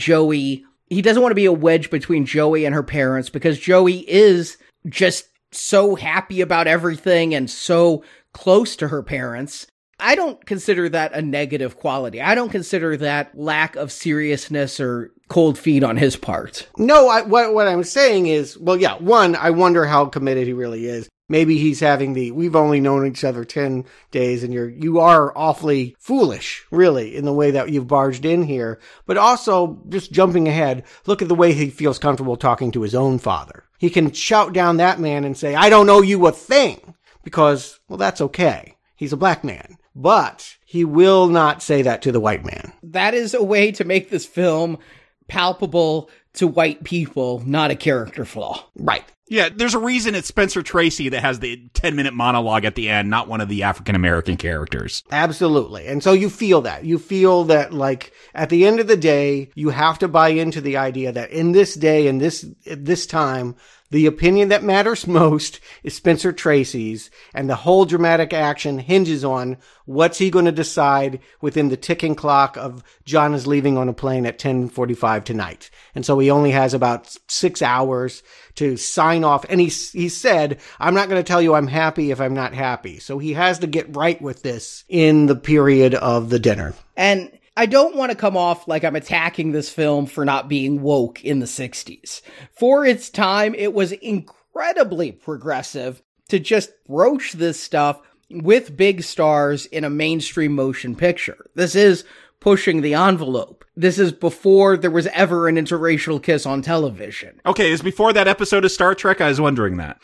he doesn't want to be a wedge between Joey and her parents, because Joey is just so happy about everything and so close to her parents. I don't consider that a negative quality. I don't consider that lack of seriousness or cold feet on his part. No, what I'm saying is, one, I wonder how committed he really is. maybe he's having we've only known each other 10 days and you are awfully foolish, really, in the way that you've barged in here. But also, just jumping ahead, look at the way he feels comfortable talking to his own father. He can shout down that man and say, I don't owe you a thing, because, well, that's okay. He's a black man. But he will not say that to the white man. That is a way to make this film palpable to white people, not a character flaw. Right. Yeah, there's a reason it's Spencer Tracy that has the 10-minute monologue at the end, not one of the African-American characters. Absolutely. And so you feel that. You feel that, like, at the end of the day, you have to buy into the idea that in this day and this time, the opinion that matters most is Spencer Tracy's, and the whole dramatic action hinges on what's he going to decide within the ticking clock of John is leaving on a plane at 10:45 tonight. And so he only has about 6 hours to sign off. And he said, I'm not going to tell you I'm happy if I'm not happy. So he has to get right with this in the period of the dinner. And I don't want to come off like I'm attacking this film for not being woke in the 60s. For its time, it was incredibly progressive to just broach this stuff with big stars in a mainstream motion picture. This is pushing the envelope. This is before there was ever an interracial kiss on television. Okay, it's before that episode of Star Trek. I was wondering that.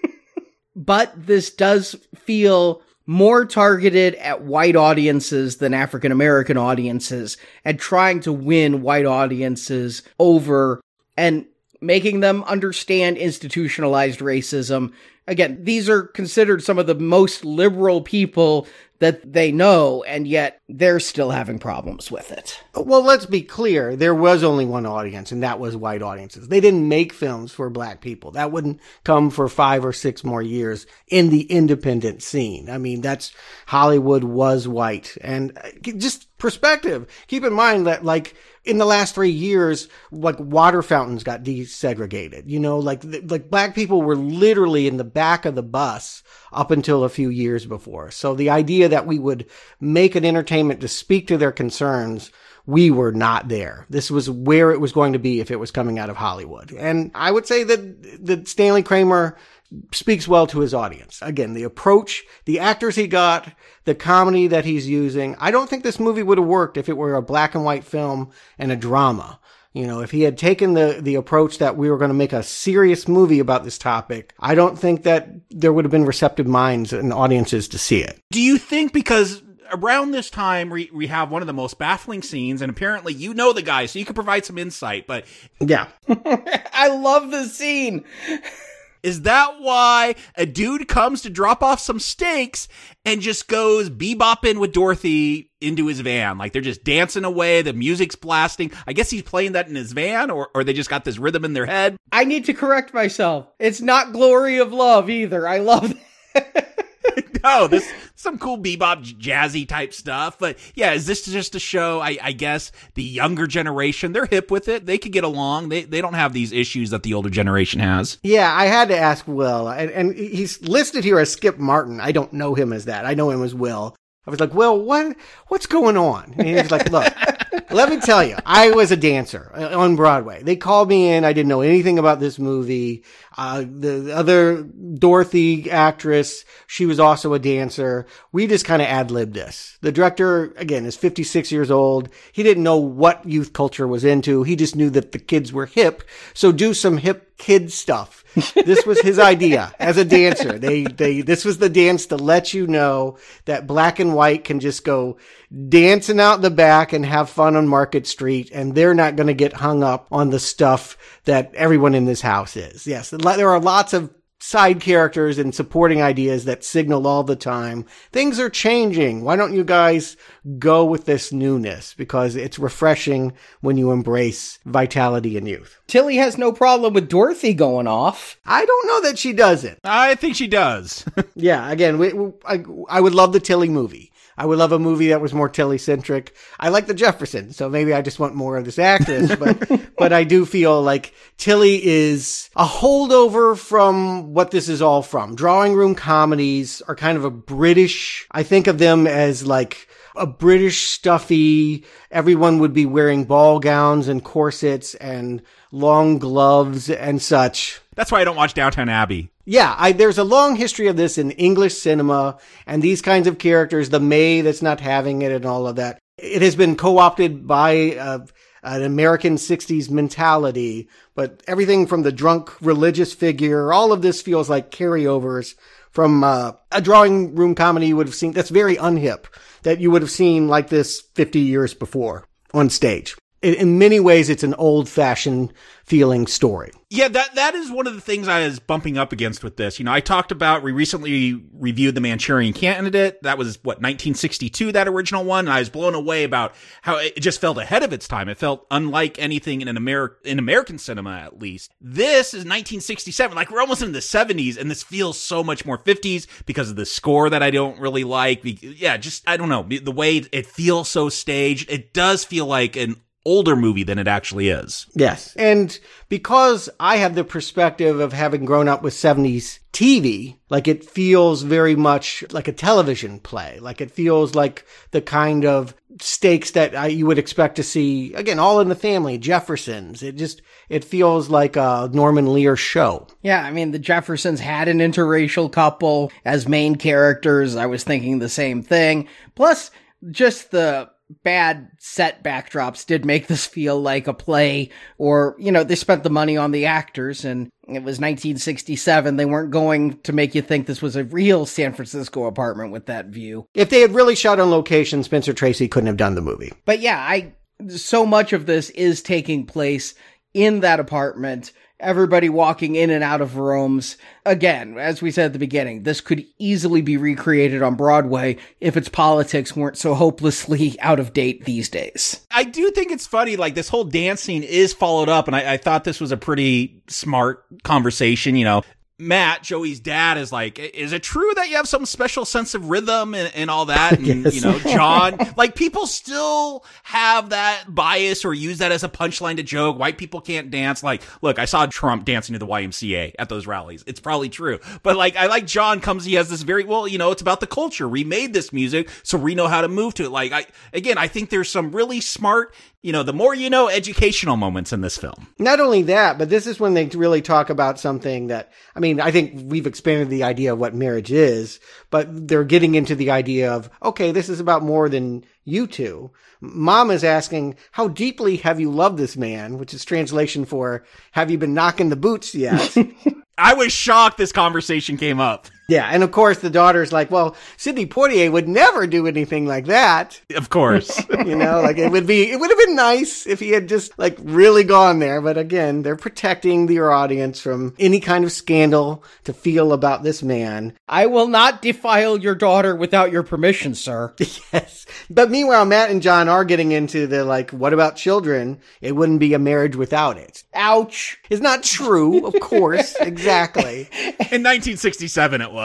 But this does feel more targeted at white audiences than African American audiences, and trying to win white audiences over and making them understand institutionalized racism. Again, these are considered some of the most liberal people that they know, and yet they're still having problems with it. Well, let's be clear. There was only one audience, and that was white audiences. They didn't make films for black people. That wouldn't come for 5 or 6 more years in the independent scene. I mean, Hollywood was white. And just perspective. Keep in mind that, like, in the last 3 years, like, water fountains got desegregated. You know, like black people were literally in the back of the bus up until a few years before. So the idea that we would make an entertainment to speak to their concerns, we were not there. This was where it was going to be if it was coming out of Hollywood. And I would say that Stanley Kramer speaks well to his audience. Again, the approach, the actors he got, the comedy that he's using. I don't think this movie would have worked if it were a black and white film and a drama. You know, if he had taken the approach that we were going to make a serious movie about this topic, I don't think that there would have been receptive minds and audiences to see it. Do you think because around this time we have one of the most baffling scenes, and apparently you know the guy, so you can provide some insight, but yeah. I love this scene. Is that why a dude comes to drop off some steaks and just goes bebopping with Dorothy into his van? Like, they're just dancing away, the music's blasting. I guess he's playing that in his van, or they just got this rhythm in their head. I need to correct myself. It's not Glory of Love either. I love that. No, this some cool bebop jazzy type stuff. But yeah, is this just to show, I guess, the younger generation, they're hip with it. They could get along. They don't have these issues that the older generation has. Yeah, I had to ask Will, and he's listed here as Skip Martin. I don't know him as that. I know him as Will. I was like, Will, what's going on? And he was like, look, let me tell you, I was a dancer on Broadway. They called me in. I didn't know anything about this movie. The other Dorothy actress, she was also a dancer. We just kind of ad-libbed this. The director, again, is 56 years old. He didn't know what youth culture was into. He just knew that the kids were hip. So do some hip kid stuff. This was his idea as a dancer. This was the dance to let you know that black and white can just go dancing out the back and have fun on Market Street, and they're not going to get hung up on the stuff that everyone in this house is. Yes, there are lots of side characters and supporting ideas that signal all the time, things are changing. Why don't you guys go with this newness? Because it's refreshing when you embrace vitality and youth. Tilly has no problem with Dorothy going off. I don't know that she doesn't. I think she does. Yeah, again, I would love the Tilly movie. I would love a movie that was more Tilly-centric. I like the Jeffersons, so maybe I just want more of this actress. But I do feel like Tilly is a holdover from what this is all from. Drawing room comedies are kind of a British, I think of them as like a British stuffy, everyone would be wearing ball gowns and corsets and long gloves and such. That's why I don't watch Downton Abbey. Yeah, there's a long history of this in English cinema, and these kinds of characters, the May that's not having it and all of that. It has been co-opted by an American 60s mentality, but everything from the drunk religious figure, all of this feels like carryovers from a drawing room comedy you would have seen that's very unhip, that you would have seen like this 50 years before on stage. In many ways, it's an old-fashioned feeling story. Yeah, that is one of the things I was bumping up against with this. You know, I talked about, we recently reviewed The Manchurian Candidate. That was, 1962, that original one. And I was blown away about how it just felt ahead of its time. It felt unlike anything in American cinema, at least. This is 1967. Like, we're almost in the 70s, and this feels so much more 50s because of the score that I don't really like. Yeah, just, I don't know. The way it feels so staged, it does feel like an older movie than it actually is. Yes. And because I have the perspective of having grown up with 70s TV, like it feels very much like a television play. Like it feels like the kind of stakes that you would expect to see, again, All in the Family, Jeffersons. It feels like a Norman Lear show. Yeah, I mean, the Jeffersons had an interracial couple as main characters. I was thinking the same thing. Plus, just the bad set backdrops did make this feel like a play, or, you know, they spent the money on the actors, and it was 1967. They weren't going to make you think this was a real San Francisco apartment with that view. If they had really shot on location, Spencer Tracy couldn't have done the movie. But yeah, so much of this is taking place in that apartment, everybody walking in and out of rooms. Again, as we said at the beginning, this could easily be recreated on Broadway if its politics weren't so hopelessly out of date these days. I do think it's funny, like, this whole dance scene is followed up, and I thought this was a pretty smart conversation, you know. Matt, Joey's dad, is like, is it true that you have some special sense of rhythm and all that? And, Yes. you know, John, like, people still have that bias or use that as a punchline to joke. White people can't dance. Like, look, I saw Trump dancing to the YMCA at those rallies. It's probably true. But, like, I like John he has this very, well, you know, it's about the culture. We made this music, so we know how to move to it. Like, I think there's some really smart, you know, the more you know, educational moments in this film. Not only that, but this is when they really talk about something that, I mean, I think we've expanded the idea of what marriage is, but they're getting into the idea of, okay, this is about more than you two. Mom is asking, how deeply have you loved this man? Which is translation for, have you been knocking the boots yet? I was shocked this conversation came up. Yeah, and of course the daughter's like, well, Sidney Poitier would never do anything like that. Of course. You know, like it would have been nice if he had just like really gone there. But again, they're protecting their audience from any kind of scandal to feel about this man. I will not defile your daughter without your permission, sir. Yes. But meanwhile, Matt and John are getting into the like, what about children? It wouldn't be a marriage without it. Ouch. It's not true, of course. Exactly. In 1967 it was.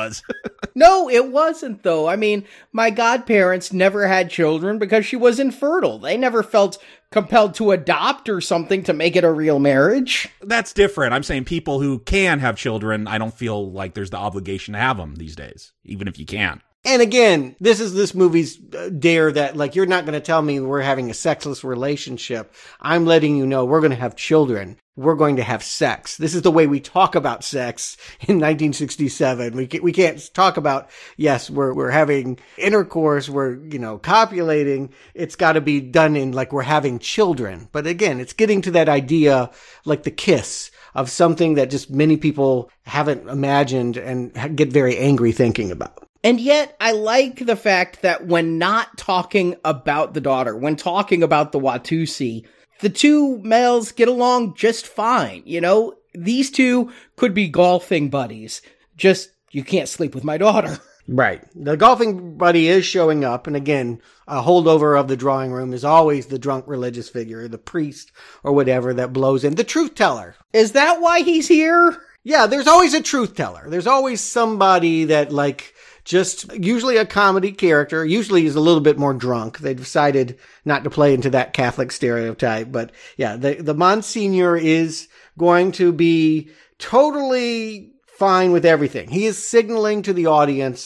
No, it wasn't, though. I mean, my godparents never had children because she was infertile. They never felt compelled to adopt or something to make it a real marriage. That's different. I'm saying people who can have children, I don't feel like there's the obligation to have them these days, even if you can. And again, this is this movie's dare that, like, you're not going to tell me we're having a sexless relationship. I'm letting you know we're going to have children. We're going to have sex. This is the way we talk about sex in 1967. We can't talk about, yes, we're having intercourse, we're, you know, copulating. It's got to be done in like we're having children. But again, it's getting to that idea, like the kiss, of something that just many people haven't imagined and get very angry thinking about. And yet, I like the fact that when not talking about the daughter, when talking about the Watusi, the two males get along just fine. You know, these two could be golfing buddies. Just, you can't sleep with my daughter. Right. The golfing buddy is showing up. And again, a holdover of the drawing room is always the drunk religious figure, the priest or whatever that blows in. The truth teller. Is that why he's here? Yeah, there's always a truth teller. There's always somebody that like, just usually a comedy character, usually is a little bit more drunk. They decided not to play into that Catholic stereotype. But yeah, the Monsignor is going to be totally fine with everything. He is signaling to the audience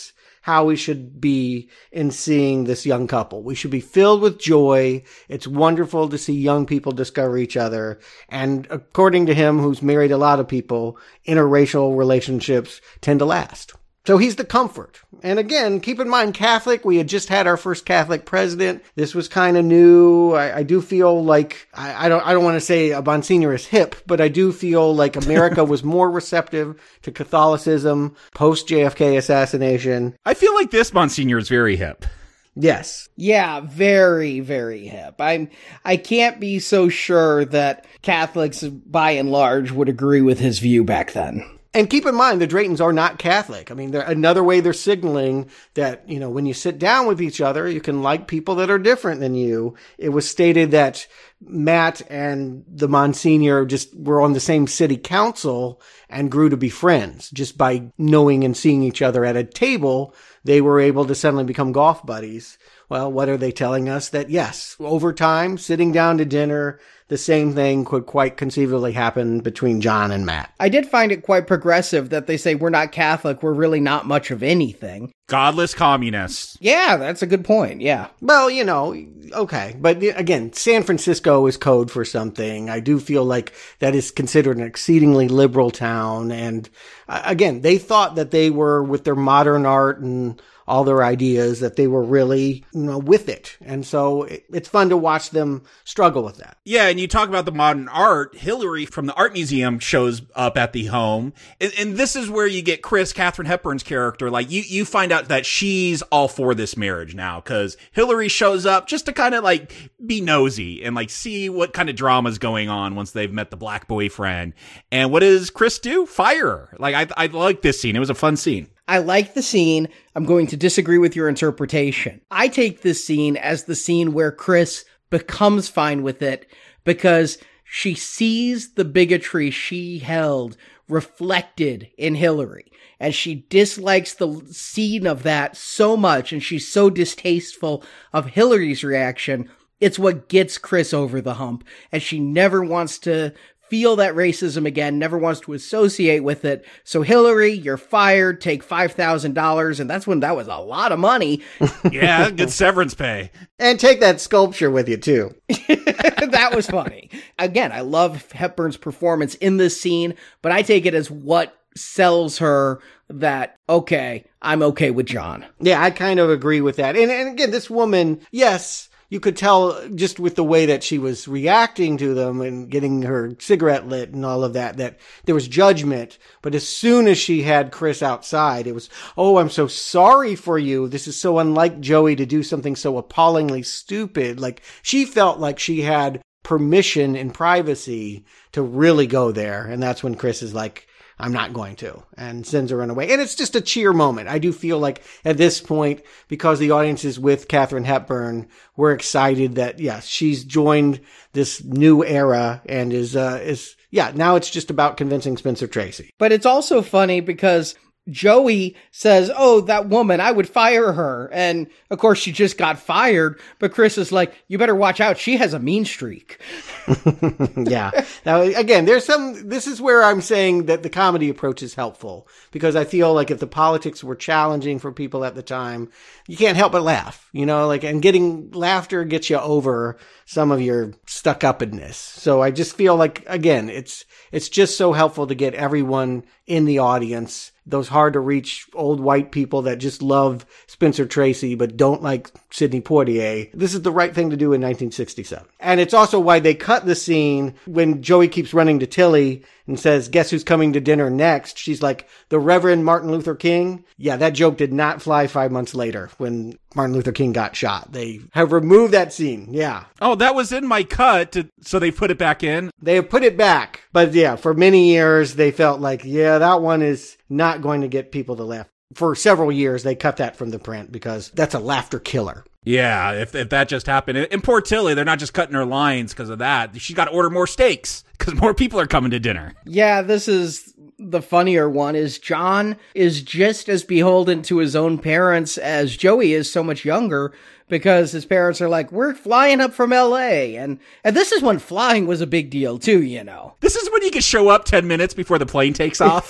how we should be in seeing this young couple. We should be filled with joy. It's wonderful to see young people discover each other. And according to him, who's married a lot of people, interracial relationships tend to last. So he's the comfort. And again, keep in mind, Catholic, we had just had our first Catholic president. This was kind of new. I do feel like, I don't want to say a Monsignor is hip, but I do feel like America was more receptive to Catholicism post JFK assassination. I feel like this Monsignor is very hip. Yes. Yeah, very, very hip. I can't be so sure that Catholics, by and large, would agree with his view back then. And keep in mind, the Draytons are not Catholic. I mean, another way they're signaling that, you know, when you sit down with each other, you can like people that are different than you. It was stated that Matt and the Monsignor just were on the same city council and grew to be friends. Just by knowing and seeing each other at a table, they were able to suddenly become golf buddies. Well, what are they telling us? That yes, over time, sitting down to dinner, the same thing could quite conceivably happen between John and Matt. I did find it quite progressive that they say we're not Catholic, we're really not much of anything. Godless communists. Yeah, that's a good point, yeah. Well, you know, okay. But again, San Francisco is code for something. I do feel like that is considered an exceedingly liberal town. And again, they thought that they were, with their modern art and all their ideas, that they were really, you know, with it. And so it's fun to watch them struggle with that. Yeah, and you talk about the modern art. Hillary from the art museum shows up at the home. And this is where you get Katharine Hepburn's character. Like, you find out that she's all for this marriage now, because Hillary shows up just to kind of like be nosy and like see what kind of drama's going on once they've met the black boyfriend. And what does Chris do? Fire her. Like, I like this scene. It was a fun scene. I like the scene. I'm going to disagree with your interpretation. I take this scene as the scene where Chris becomes fine with it because she sees the bigotry she held reflected in Hillary. And she dislikes the scene of that so much, and she's so distasteful of Hillary's reaction. It's what gets Chris over the hump. And she never wants to feel that racism again, never wants to associate with it. So Hillary, you're fired, take $5,000. And that's when that was a lot of money. Yeah, good severance pay. And take that sculpture with you too. That was funny. Again, I love Hepburn's performance in this scene, but I take it as what sells her that, okay, I'm okay with John. Yeah, I kind of agree with that. And again, this woman, yes, you could tell just with the way that she was reacting to them and getting her cigarette lit and all of that, that there was judgment. But as soon as she had Chris outside, it was, oh, I'm so sorry for you. This is so unlike Joey to do something so appallingly stupid. Like, she felt like she had permission and privacy to really go there. And that's when Chris is like, I'm not going to, and sends her on her way. And it's just a cheer moment. I do feel like at this point, because the audience is with Katharine Hepburn, we're excited that, yes, she's joined this new era and is now it's just about convincing Spencer Tracy. But it's also funny because Joey says, oh, that woman, I would fire her. And of course she just got fired, but Chris is like, you better watch out. She has a mean streak. Yeah. Now, again, this is where I'm saying that the comedy approach is helpful, because I feel like if the politics were challenging for people at the time, you can't help but laugh, you know, like, and getting laughter gets you over some of your stuck-uppedness. So I just feel like, again, it's just so helpful to get everyone in the audience, those hard to reach old white people that just love Spencer Tracy but don't like Sidney Poitier. This is the right thing to do in 1967. And it's also why they cut the scene when Joey keeps running to Tilly and says, guess who's coming to dinner next? She's like, the Reverend Martin Luther King. Yeah, that joke did not fly 5 months later when Martin Luther King got shot. They have removed that scene. Yeah. Oh, that was in my cut, so they put it back in? They have put it back. But yeah, for many years, they felt like, yeah, that one is not going to get people to laugh. For several years, they cut that from the print because that's a laughter killer. Yeah, if that just happened. And poor Tilly, they're not just cutting her lines because of that. She's got to order more steaks because more people are coming to dinner. Yeah, this is the funnier one, is John is just as beholden to his own parents as Joey is, so much younger, because his parents are like, we're flying up from LA. And this is when flying was a big deal too, you know. This is when you can show up 10 minutes before the plane takes off.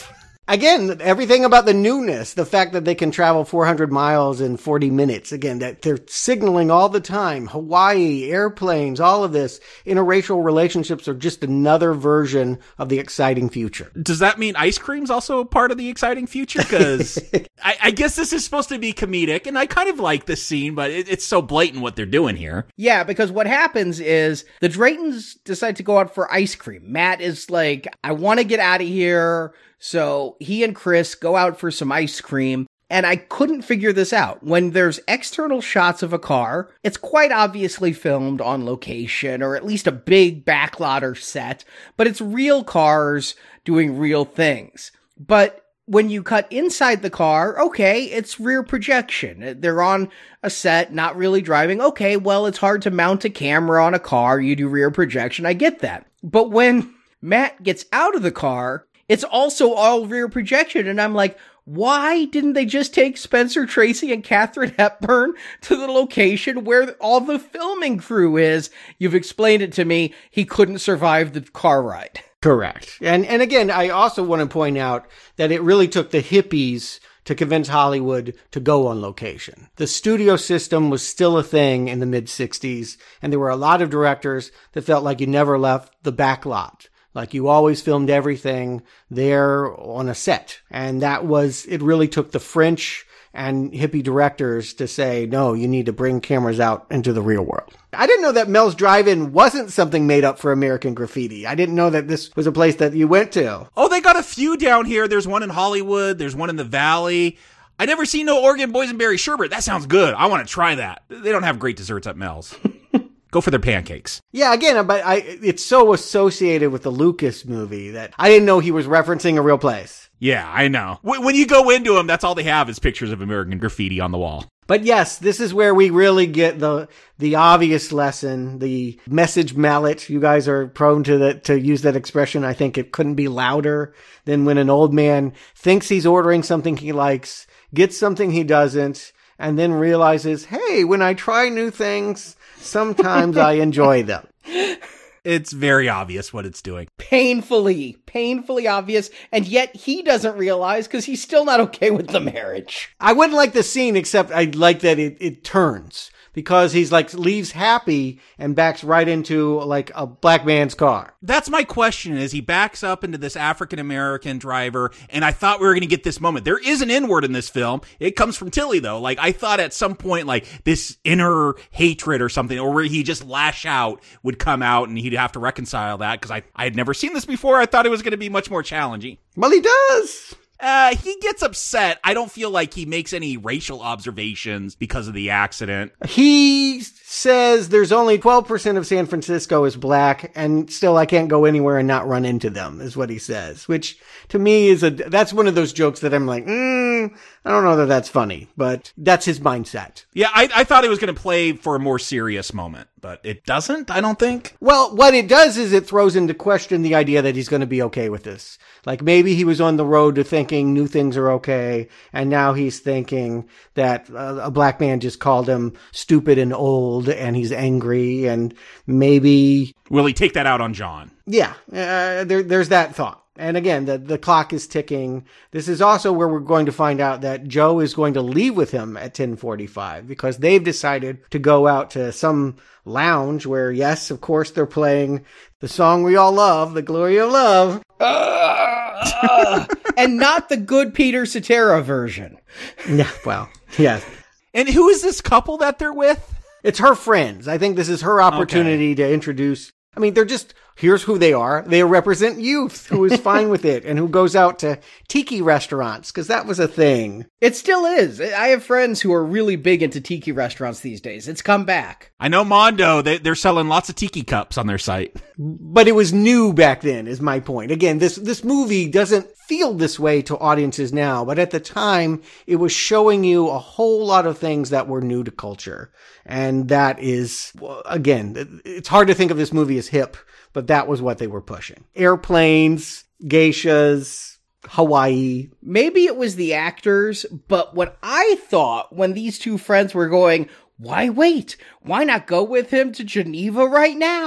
Again, everything about the newness, the fact that they can travel 400 miles in 40 minutes, again, that they're signaling all the time, Hawaii, airplanes, all of this, interracial relationships are just another version of the exciting future. Does that mean ice cream's also part of the exciting future? Because I guess this is supposed to be comedic, and I kind of like this scene, but it's so blatant what they're doing here. Yeah, because what happens is the Draytons decide to go out for ice cream. Matt is like, I want to get out of here. So he and Chris go out for some ice cream. And I couldn't figure this out. When there's external shots of a car, it's quite obviously filmed on location, or at least a big backlot or set, but it's real cars doing real things. But when you cut inside the car, okay, it's rear projection. They're on a set, not really driving. Okay, well, it's hard to mount a camera on a car. You do rear projection. I get that. But when Matt gets out of the car, it's also all rear projection. And I'm like, why didn't they just take Spencer Tracy and Katharine Hepburn to the location where all the filming crew is? You've explained it to me. He couldn't survive the car ride. Correct. And again, I also want to point out that it really took the hippies to convince Hollywood to go on location. The studio system was still a thing in the mid-60s, and there were a lot of directors that felt like you never left the back lot. Like you always filmed everything there on a set. And it really took the French and hippie directors to say, no, you need to bring cameras out into the real world. I didn't know that Mel's Drive-In wasn't something made up for American Graffiti. I didn't know that this was a place that you went to. Oh, they got a few down here. There's one in Hollywood. There's one in the Valley. I never seen no Oregon boysenberry sherbet. That sounds good. I want to try that. They don't have great desserts at Mel's. Go for their pancakes. Yeah, again, but it's so associated with the Lucas movie that I didn't know he was referencing a real place. Yeah, I know. When you go into them, that's all they have is pictures of American Graffiti on the wall. But yes, this is where we really get the obvious lesson, the message mallet. You guys are prone to use that expression. I think it couldn't be louder than when an old man thinks he's ordering something he likes, gets something he doesn't, and then realizes, hey, when I try new things, sometimes I enjoy them. It's very obvious what it's doing. Painfully obvious, and yet he doesn't realize because he's still not okay with the marriage. I wouldn't like the scene, except I'd like that it turns. Because he's like, leaves happy and backs right into like a black man's car. That's my question, is he backs up into this African-American driver, and I thought we were going to get this moment. There is an N-word in this film. It comes from Tilly, though. Like, I thought at some point, like, this inner hatred or something, or where he just lash out would come out, and he'd have to reconcile that, because I had never seen this before. I thought it was going to be much more challenging. Well, he does. He gets upset. I don't feel like he makes any racial observations because of the accident. He says there's only 12% of San Francisco is black, and still I can't go anywhere and not run into them, is what he says. Which, to me, that's one of those jokes that I'm like, I don't know that that's funny, but that's his mindset. Yeah, I thought it was going to play for a more serious moment, but it doesn't, I don't think. Well, what it does is it throws into question the idea that he's going to be okay with this. Like, maybe he was on the road to thinking new things are okay, and now he's thinking that a black man just called him stupid and old, and he's angry, and maybe... Will he take that out on John? Yeah, there's that thought. And again, the clock is ticking. This is also where we're going to find out that Joe is going to leave with him at 10:45 because they've decided to go out to some lounge where, yes, of course, they're playing the song we all love, The Glory of Love. And not the good Peter Cetera version. Yeah, well, yes. And who is this couple that they're with? It's her friends. I think this is her opportunity to introduce. I mean, they're just, here's who they are. They represent youth who is fine with it and who goes out to tiki restaurants because that was a thing. It still is. I have friends who are really big into tiki restaurants these days. It's come back. I know Mondo, they're selling lots of tiki cups on their site. But it was new back then, is my point. Again, this movie doesn't feel this way to audiences now, but at the time, it was showing you a whole lot of things that were new to culture. And that is, again, it's hard to think of this movie as hip, but that was what they were pushing. Airplanes, geishas, Hawaii. Maybe it was the actors, but what I thought when these two friends were going, why wait? Why not go with him to Geneva right now?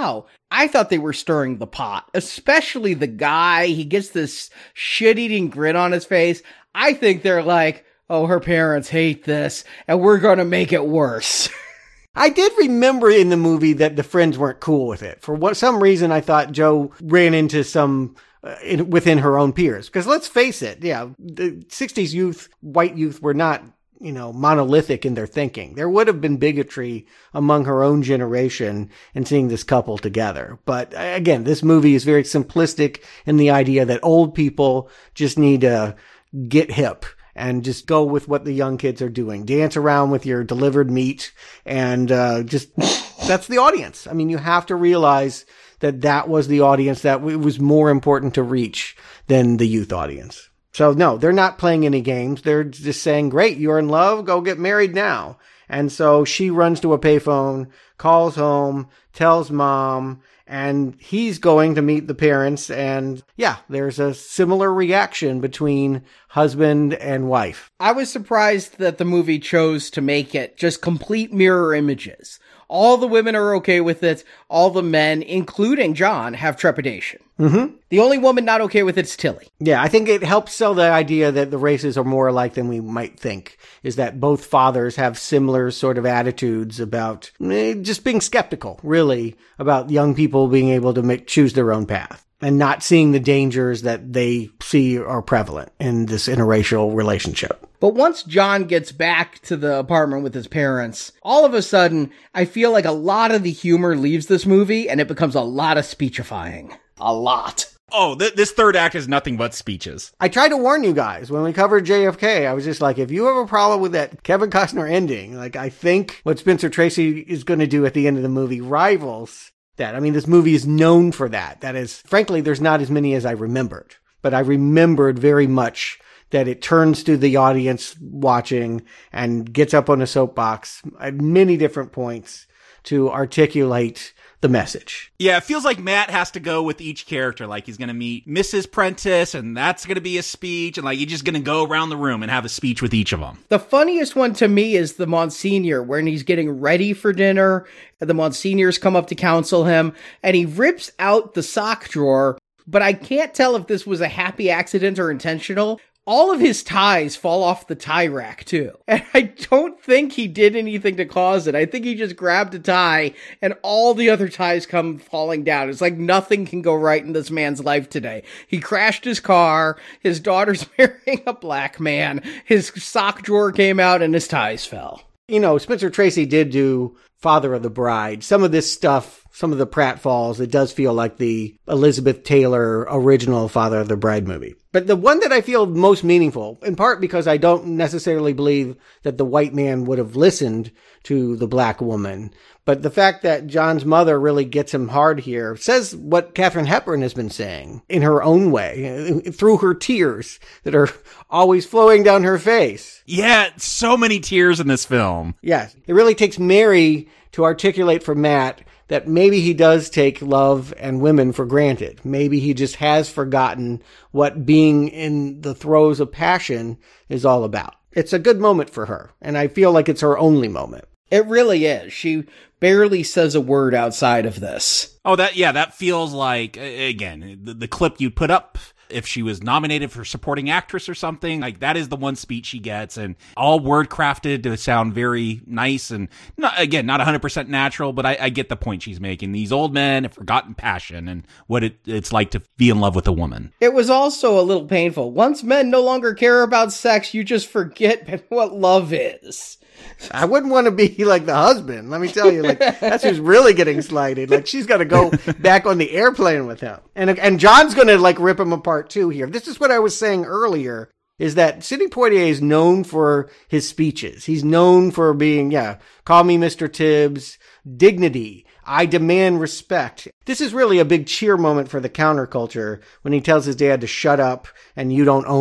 I thought they were stirring the pot, especially the guy. He gets this shit-eating grin on his face. I think they're like, oh, her parents hate this, and we're going to make it worse. I did remember in the movie that the friends weren't cool with it. For some reason, I thought Jo ran into some within her own peers. Because let's face it, yeah, the 60s youth, white youth were not, monolithic in their thinking. There would have been bigotry among her own generation in seeing this couple together. But again, this movie is very simplistic in the idea that old people just need to get hip and just go with what the young kids are doing. Dance around with your delivered meat and just, that's the audience. I mean, you have to realize that was the audience that was more important to reach than the youth audience. So no, they're not playing any games. They're just saying, great, you're in love, go get married now. And so she runs to a payphone, calls home, tells mom, and he's going to meet the parents. And yeah, there's a similar reaction between husband and wife. I was surprised that the movie chose to make it just complete mirror images. All the women are okay with it. All the men, including John, have trepidation. Mm-hmm. The only woman not okay with it's Tilly. Yeah, I think it helps sell the idea that the races are more alike than we might think, is that both fathers have similar sort of attitudes about just being skeptical, really, about young people being able to choose their own path and not seeing the dangers that they see are prevalent in this interracial relationship. But once John gets back to the apartment with his parents, all of a sudden, I feel like a lot of the humor leaves this movie and it becomes a lot of speechifying. A lot. Oh, this third act is nothing but speeches. I tried to warn you guys when we covered JFK. I was just like, if you have a problem with that Kevin Costner ending, like I think what Spencer Tracy is going to do at the end of the movie rivals that. I mean, this movie is known for that. That is, frankly, there's not as many as I remembered, but I remembered very much that it turns to the audience watching and gets up on a soapbox at many different points to articulate the message. Yeah, it feels like Matt has to go with each character. Like he's going to meet Mrs. Prentice and that's going to be a speech. And like he's just going to go around the room and have a speech with each of them. The funniest one to me is the Monsignor when he's getting ready for dinner. And the Monsignors come up to counsel him and he rips out the sock drawer. But I can't tell if this was a happy accident or intentional. All of his ties fall off the tie rack, too. And I don't think he did anything to cause it. I think he just grabbed a tie, and all the other ties come falling down. It's like nothing can go right in this man's life today. He crashed his car, his daughter's marrying a black man, his sock drawer came out, and his ties fell. You know, Spencer Tracy did do Father of the Bride. Some of this stuff, some of the pratfalls, it does feel like the Elizabeth Taylor original Father of the Bride movie. But the one that I feel most meaningful, in part because I don't necessarily believe that the white man would have listened to the black woman, but the fact that John's mother really gets him hard here says what Katharine Hepburn has been saying in her own way, through her tears that are always flowing down her face. Yeah, so many tears in this film. Yes, it really takes Mary to articulate for Matt that maybe he does take love and women for granted. Maybe he just has forgotten what being in the throes of passion is all about. It's a good moment for her, and I feel like it's her only moment. It really is. She barely says a word outside of this. Oh, that feels like, again, the clip you put up, if she was nominated for supporting actress or something, like that is the one speech she gets, and all word crafted to sound very nice and not 100% natural, but I get the point she's making. These old men have forgotten passion and what it's like to be in love with a woman. It was also a little painful. Once men no longer care about sex, you just forget what love is. I wouldn't want to be like the husband. Let me tell you, like that's who's really getting slighted. Like she's got to go back on the airplane with him, and John's going to like rip him apart too. Here, this is what I was saying earlier: is that Sidney Poitier is known for his speeches. He's known for being, call me Mr. Tibbs, dignity. I demand respect. This is really a big cheer moment for the counterculture when he tells his dad to shut up and you don't own me.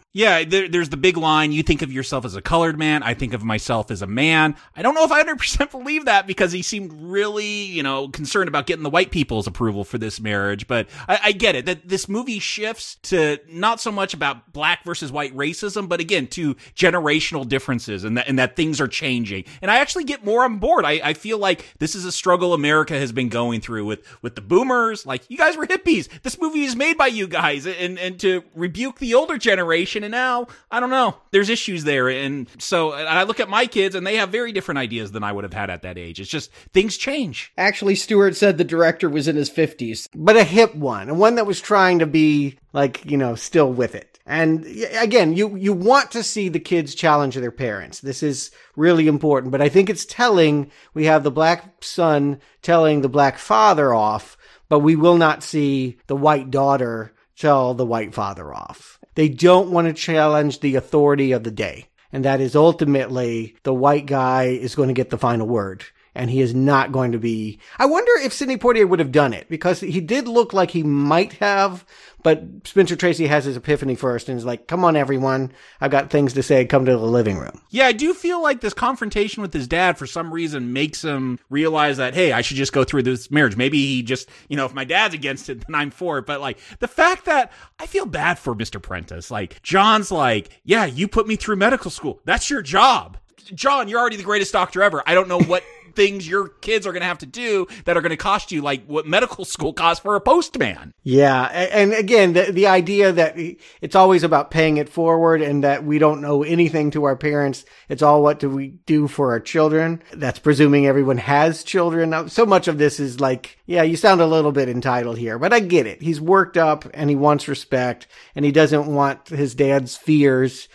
Yeah, there's the big line, you think of yourself as a colored man, I think of myself as a man. I don't know if I 100% believe that because he seemed really, concerned about getting the white people's approval for this marriage. But I get it, that this movie shifts to not so much about black versus white racism, but again, to generational differences and that things are changing. And I actually get more on board. I feel like this is a struggle America has been going through with the boomers. Like, you guys were hippies. This movie is made by you guys. And to rebuke the older generation. And now, I don't know, there's issues there. And so I look at my kids and they have very different ideas than I would have had at that age. It's just, things change. Actually, Stewart said the director was in his 50s. But a hip one, and one that was trying to be still with it. And again, you want to see the kids challenge their parents. This is really important, but I think it's telling. We have the black son telling the black father off, but we will not see the white daughter tell the white father off. They don't want to challenge the authority of the day. And that is ultimately the white guy is going to get the final word. And he is not going to be... I wonder if Sidney Poitier would have done it, because he did look like he might have, but Spencer Tracy has his epiphany first and is like, come on, everyone. I've got things to say. Come to the living room. Yeah, I do feel like this confrontation with his dad, for some reason, makes him realize that, hey, I should just go through this marriage. Maybe he just, if my dad's against it, then I'm for it. But, the fact that I feel bad for Mr. Prentice. John's like, yeah, you put me through medical school. That's your job. John, you're already the greatest doctor ever. I don't know what things your kids are going to have to do that are going to cost you like what medical school costs for a postman. Yeah. And again, the idea that it's always about paying it forward and that we don't owe anything to our parents. It's all, what do we do for our children? That's presuming everyone has children. Now, so much of this is like, yeah, you sound a little bit entitled here, but I get it. He's worked up and he wants respect and he doesn't want his dad's fears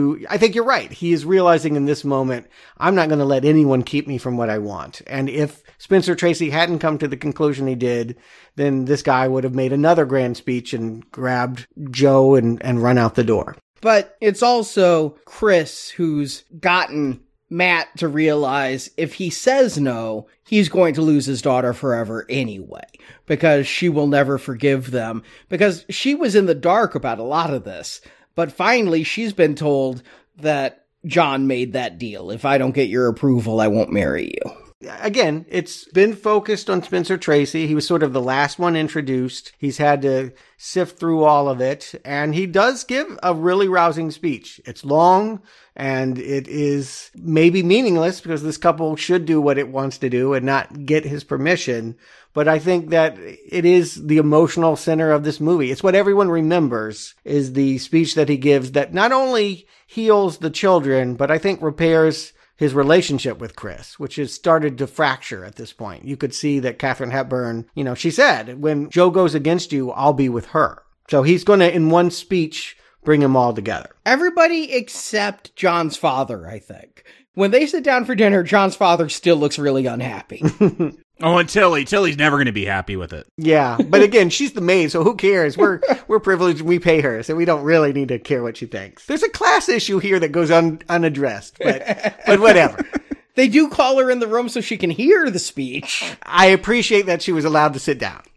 I think you're right. He is realizing in this moment, I'm not going to let anyone keep me from what I want. And if Spencer Tracy hadn't come to the conclusion he did, then this guy would have made another grand speech and grabbed Joe and run out the door. But it's also Chris who's gotten Matt to realize if he says no, he's going to lose his daughter forever anyway, because she will never forgive them, because she was in the dark about a lot of this. But finally, she's been told that John made that deal. If I don't get your approval, I won't marry you. Again, it's been focused on Spencer Tracy. He was sort of the last one introduced. He's had to sift through all of it. And he does give a really rousing speech. It's long and it is maybe meaningless because this couple should do what it wants to do and not get his permission. But I think that it is the emotional center of this movie. It's what everyone remembers, is the speech that he gives that not only heals the children, but I think repairs his relationship with Chris, which has started to fracture at this point. You could see that Katharine Hepburn, she said, when Joe goes against you, I'll be with her. So he's going to, in one speech, bring them all together. Everybody except John's father, I think. When they sit down for dinner, John's father still looks really unhappy. Oh, and Tilly. Tilly's never going to be happy with it. Yeah, but again, she's the maid, so who cares? We're privileged, we pay her, so we don't really need to care what she thinks. There's a class issue here that goes unaddressed, but whatever. They do call her in the room so she can hear the speech. I appreciate that she was allowed to sit down.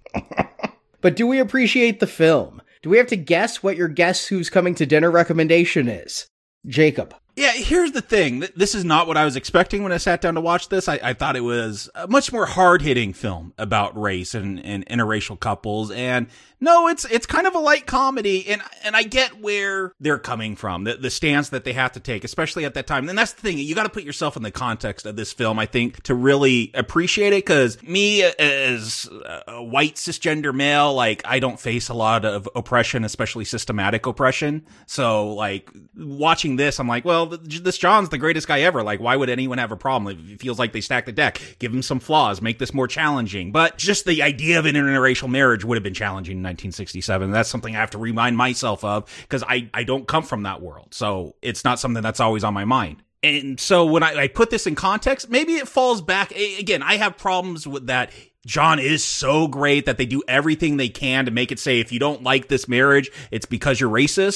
But do we appreciate the film? Do we have to guess what your Guess Who's Coming to Dinner recommendation is? Jacob. Yeah, here's the thing. This is not what I was expecting when I sat down to watch this. I thought it was a much more hard-hitting film about race and interracial couples. And no, it's kind of a light comedy. And I get where they're coming from, the stance that they have to take, especially at that time. And that's the thing. You got to put yourself in the context of this film, I think, to really appreciate it. Because me, as a white cisgender male, I don't face a lot of oppression, especially systematic oppression. So, watching this, I'm like, well, this John's the greatest guy ever. Why would anyone have a problem? It feels like they stacked the deck. Give him some flaws. Make this more challenging. But just the idea of an interracial marriage would have been challenging in 1967. That's something I have to remind myself of because I don't come from that world. So it's not something that's always on my mind. And so when I put this in context, maybe it falls back. Again, I have problems with that. John is so great that they do everything they can to make it say, if you don't like this marriage, it's because you're racist.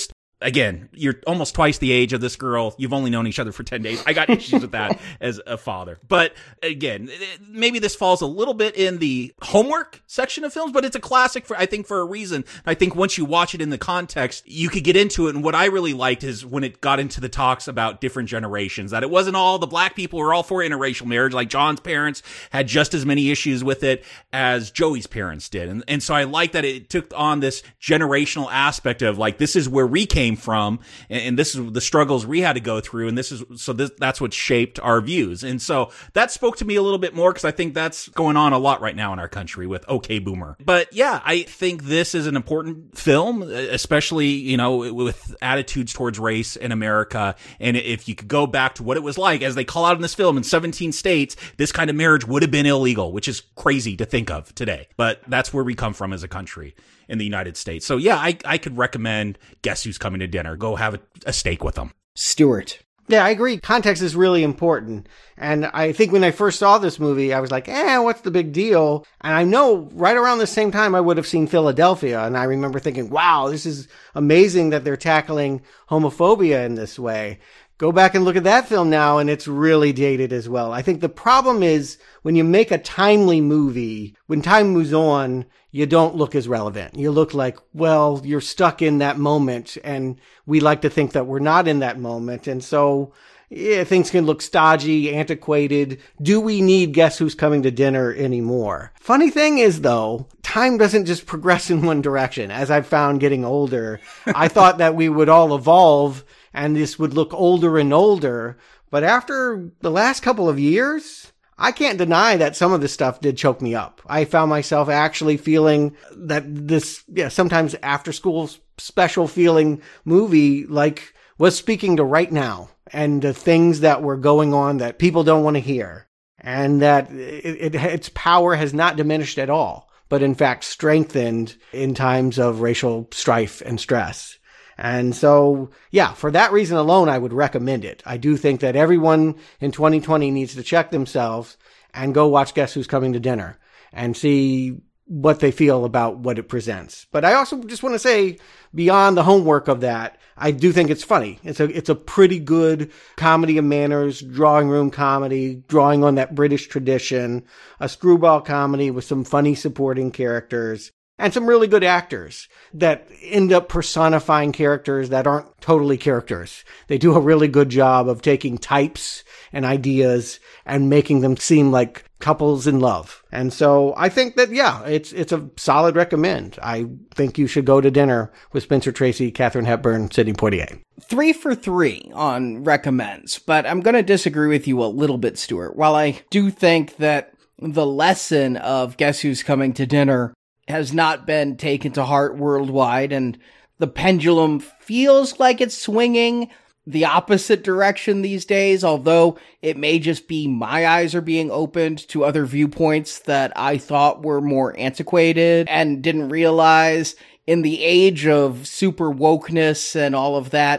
again, you're almost twice the age of this girl. You've only known each other for 10 days. I got issues with that as a father. But again, maybe this falls a little bit in the homework section of films, but it's a classic I think for a reason. I think once you watch it in the context, you could get into it. And what I really liked is when it got into the talks about different generations, that it wasn't all the black people were all for interracial marriage. Like John's parents had just as many issues with it as Joey's parents did. And so I like that it took on this generational aspect of like, this is where we came from, and this is the struggles we had to go through, and that's what shaped our views. And so that spoke to me a little bit more, because I think that's going on a lot right now in our country with OK Boomer. But yeah, I think this is an important film, especially, you know, with attitudes towards race in America. And if you could go back to what it was like, as they call out in this film, in 17 states, this kind of marriage would have been illegal, which is crazy to think of today. But that's where we come from as a country in the United States. So yeah, I could recommend Guess Who's Coming to Dinner. Go have a steak with them. Stuart. Yeah, I agree. Context is really important. And I think when I first saw this movie, I was like, what's the big deal? And I know right around the same time I would have seen Philadelphia. And I remember thinking, wow, this is amazing that they're tackling homophobia in this way. Go back and look at that film now, and it's really dated as well. I think the problem is when you make a timely movie, when time moves on, you don't look as relevant. You look like, well, you're stuck in that moment, and we like to think that we're not in that moment. And so things can look stodgy, antiquated. Do we need Guess Who's Coming to Dinner anymore? Funny thing is, though, time doesn't just progress in one direction. As I've found getting older, I thought that we would all evolve and this would look older and older. But after the last couple of years, I can't deny that some of this stuff did choke me up. I found myself actually feeling that this, sometimes after school special feeling movie, like, was speaking to right now and the things that were going on that people don't want to hear. And that its power has not diminished at all, but in fact strengthened in times of racial strife and stress. And so, yeah, for that reason alone, I would recommend it. I do think that everyone in 2020 needs to check themselves and go watch Guess Who's Coming to Dinner and see what they feel about what it presents. But I also just want to say, beyond the homework of that, I do think it's funny. It's a pretty good comedy of manners, drawing room comedy, drawing on that British tradition, a screwball comedy with some funny supporting characters. And some really good actors that end up personifying characters that aren't totally characters. They do a really good job of taking types and ideas and making them seem like couples in love. And so I think that, it's a solid recommend. I think you should go to dinner with Spencer Tracy, Katharine Hepburn, Sidney Poitier. 3 for 3 on recommends, but I'm going to disagree with you a little bit, Stuart. While I do think that the lesson of Guess Who's Coming to Dinner has not been taken to heart worldwide, and the pendulum feels like it's swinging the opposite direction these days, although it may just be my eyes are being opened to other viewpoints that I thought were more antiquated and didn't realize in the age of super wokeness and all of that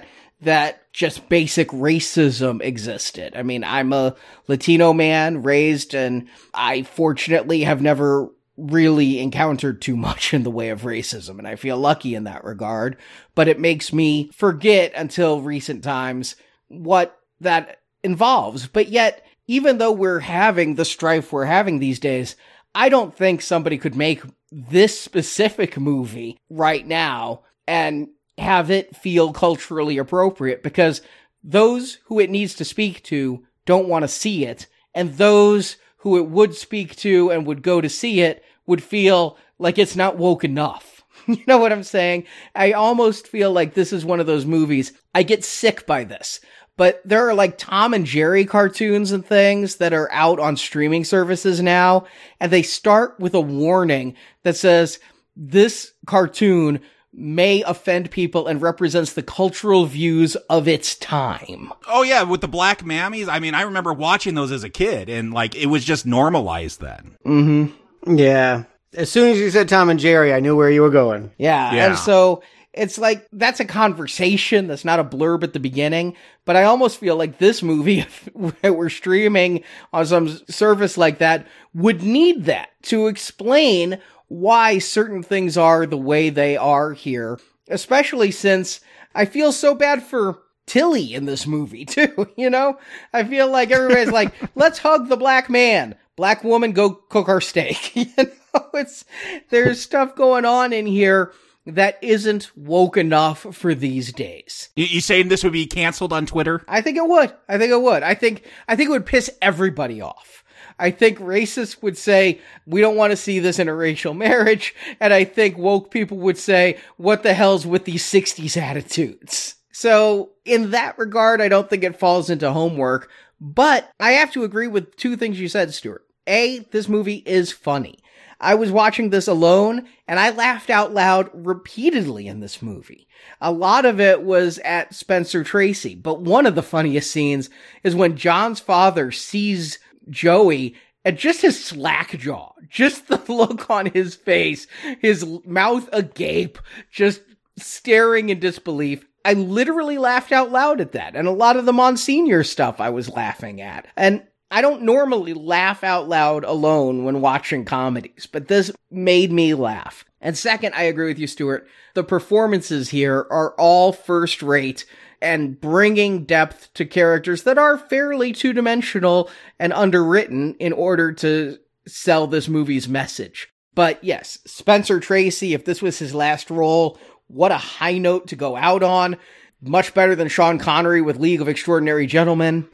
just basic racism existed. I mean, I'm a Latino man raised, and I fortunately have never really encountered too much in the way of racism, and I feel lucky in that regard, but it makes me forget until recent times what that involves. But yet, even though we're having the strife we're having these days, I don't think somebody could make this specific movie right now and have it feel culturally appropriate, because those who it needs to speak to don't want to see it, and those who it would speak to and would go to see it would feel like it's not woke enough. You know what I'm saying? I almost feel like this is one of those movies. I get sick by this, but there are like Tom and Jerry cartoons and things that are out on streaming services now, and they start with a warning that says, this cartoon may offend people and represents the cultural views of its time. Oh yeah, with the black mammies. I mean, I remember watching those as a kid, and like it was just normalized then. Mm-hmm. Yeah. As soon as you said Tom and Jerry, I knew where you were going. Yeah. And so it's like, that's a conversation. That's not a blurb at the beginning. But I almost feel like this movie, if we're streaming on some service like that, would need that to explain why certain things are the way they are here, especially since I feel so bad for Tilly in this movie too, you know? I feel like everybody's like, let's hug the black man. Black woman, go cook our steak. You know, there's stuff going on in here that isn't woke enough for these days. You saying this would be canceled on Twitter? I think it would. I think it would piss everybody off. I think racists would say, we don't want to see this interracial marriage. And I think woke people would say, what the hell's with these 60s attitudes? So in that regard, I don't think it falls into homework, but I have to agree with two things you said, Stuart. A, this movie is funny. I was watching this alone and I laughed out loud repeatedly in this movie. A lot of it was at Spencer Tracy, but one of the funniest scenes is when John's father sees Joey and just his slack jaw, just the look on his face, his mouth agape, just staring in disbelief. I literally laughed out loud at that. And a lot of the Monsignor stuff I was laughing at. And I don't normally laugh out loud alone when watching comedies, but this made me laugh. And second, I agree with you, Stuart. The performances here are all first rate and bringing depth to characters that are fairly two-dimensional and underwritten in order to sell this movie's message. But yes, Spencer Tracy, if this was his last role, what a high note to go out on. Much better than Sean Connery with League of Extraordinary Gentlemen.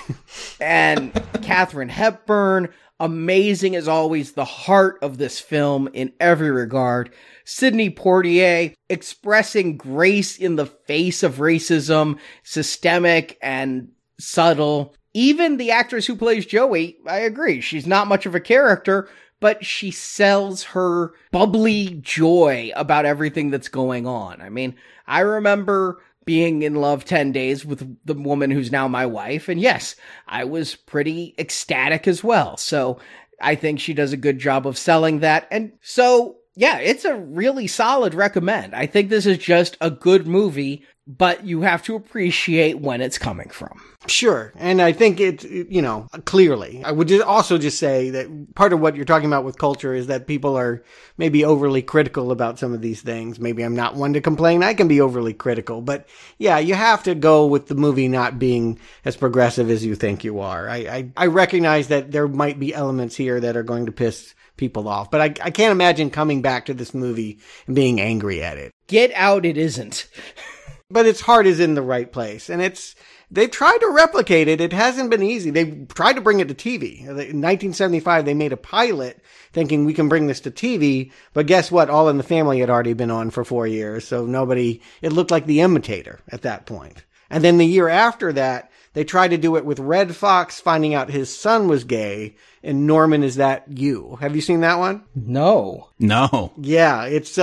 And Katharine Hepburn, amazing as always, the heart of this film in every regard. Sidney Poitier, expressing grace in the face of racism, systemic and subtle. Even the actress who plays Joey, I agree, she's not much of a character, but she sells her bubbly joy about everything that's going on. I mean, I remember being in love 10 days with the woman who's now my wife, and yes, I was pretty ecstatic as well. So I think she does a good job of selling that. And so, yeah, it's a really solid recommend. I think this is just a good movie, but you have to appreciate when it's coming from. Sure. And I think it, clearly, I would also just say that part of what you're talking about with culture is that people are maybe overly critical about some of these things. Maybe I'm not one to complain. I can be overly critical, but yeah, you have to go with the movie not being as progressive as you think you are. I recognize that there might be elements here that are going to piss people off, but I can't imagine coming back to this movie and being angry at it. Get Out, it isn't. But its heart is in the right place, and they've tried to replicate it. It hasn't been easy. They've tried to bring it to TV. In 1975, they made a pilot thinking we can bring this to TV, but guess what? All in the Family had already been on for 4 years, so it looked like The Imitator at that point. And then the year after that, they tried to do it with Red Fox finding out his son was gay, and Norman, Is That You? Have you seen that one? No. Yeah, it's,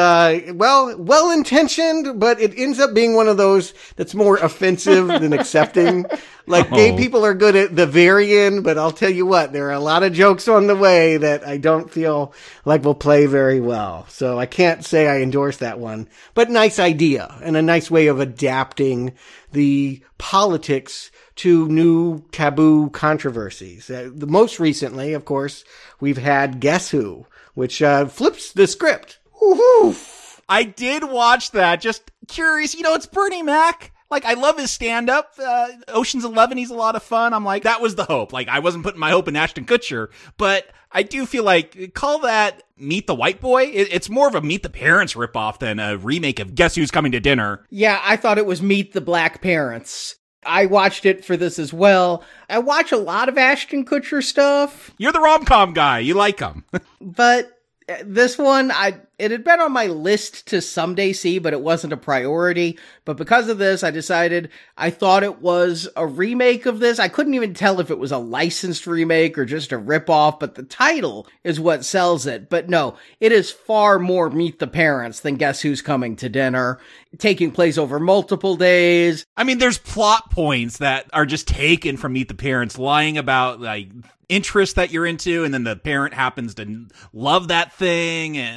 well-intentioned, but it ends up being one of those that's more offensive than accepting. Like, gay people are good at the very end, but I'll tell you what, there are a lot of jokes on the way that I don't feel like will play very well. So I can't say I endorse that one, but nice idea and a nice way of adapting the politics to new taboo controversies. The most recently, of course, we've had Guess Who, which flips the script. Woo-hoo! I did watch that. Just curious. It's Bernie Mac. Like, I love his stand-up. Ocean's 11, he's a lot of fun. I'm like, that was the hope. Like, I wasn't putting my hope in Ashton Kutcher, but I do feel like, call that Meet the White Boy. It's more of a Meet the Parents ripoff than a remake of Guess Who's Coming to Dinner. Yeah, I thought it was Meet the Black Parents. I watched it for this as well. I watch a lot of Ashton Kutcher stuff. You're the rom-com guy. You like him. But this one, it had been on my list to someday see, but it wasn't a priority. But because of this, I decided I thought it was a remake of this. I couldn't even tell if it was a licensed remake or just a ripoff, but the title is what sells it. But no, it is far more Meet the Parents than Guess Who's Coming to Dinner, taking place over multiple days. I mean, there's plot points that are just taken from Meet the Parents, lying about, like, interest that you're into, and then the parent happens to love that thing, and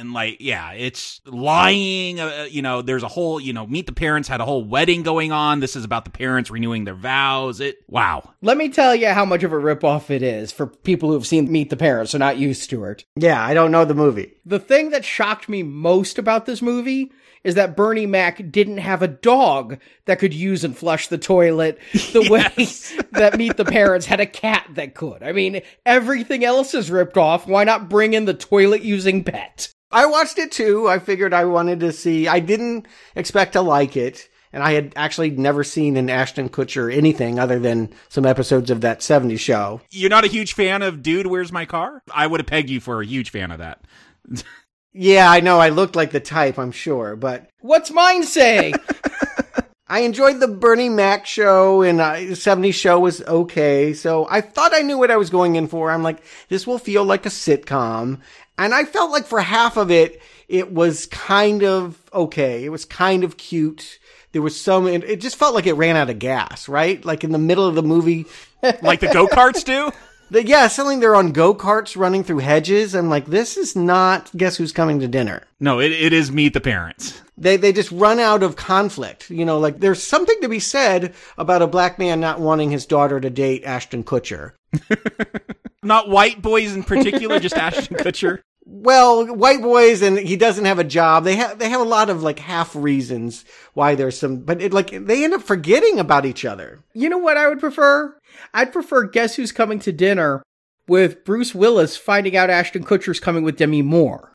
yeah, it's lying. There's a whole, Meet the Parents had a whole wedding going on. This is about the parents renewing their vows. Wow. Let me tell you how much of a ripoff it is for people who have seen Meet the Parents, so not you, Stuart. Yeah, I don't know the movie. The thing that shocked me most about this movie is that Bernie Mac didn't have a dog that could use and flush the toilet the way that Meet the Parents had a cat that could. I mean, everything else is ripped off. Why not bring in the toilet-using pet? I watched it too. I figured I wanted to see. I didn't expect to like it. And I had actually never seen an Ashton Kutcher anything other than some episodes of that 70s show. You're not a huge fan of Dude, Where's My Car? I would have pegged you for a huge fan of that. Yeah, I know. I looked like the type, I'm sure. But what's mine say? I enjoyed the Bernie Mac show, and the 70s show was okay. So I thought I knew what I was going in for. I'm like, this will feel like a sitcom. And I felt like for half of it, it was kind of okay. It was kind of cute. There was it just felt like it ran out of gas, right? Like in the middle of the movie. Like the go-karts do? Suddenly they're on go-karts running through hedges. I'm like, this is not Guess Who's Coming to Dinner. No, it is Meet the Parents. They just run out of conflict. Like there's something to be said about a black man not wanting his daughter to date Ashton Kutcher. Not white boys in particular, just Ashton Kutcher. Well, white boys, and he doesn't have a job. They have a lot of like half reasons why there's some, but they end up forgetting about each other. You know what I would prefer? I'd prefer Guess Who's Coming to Dinner with Bruce Willis finding out Ashton Kutcher's coming with Demi Moore.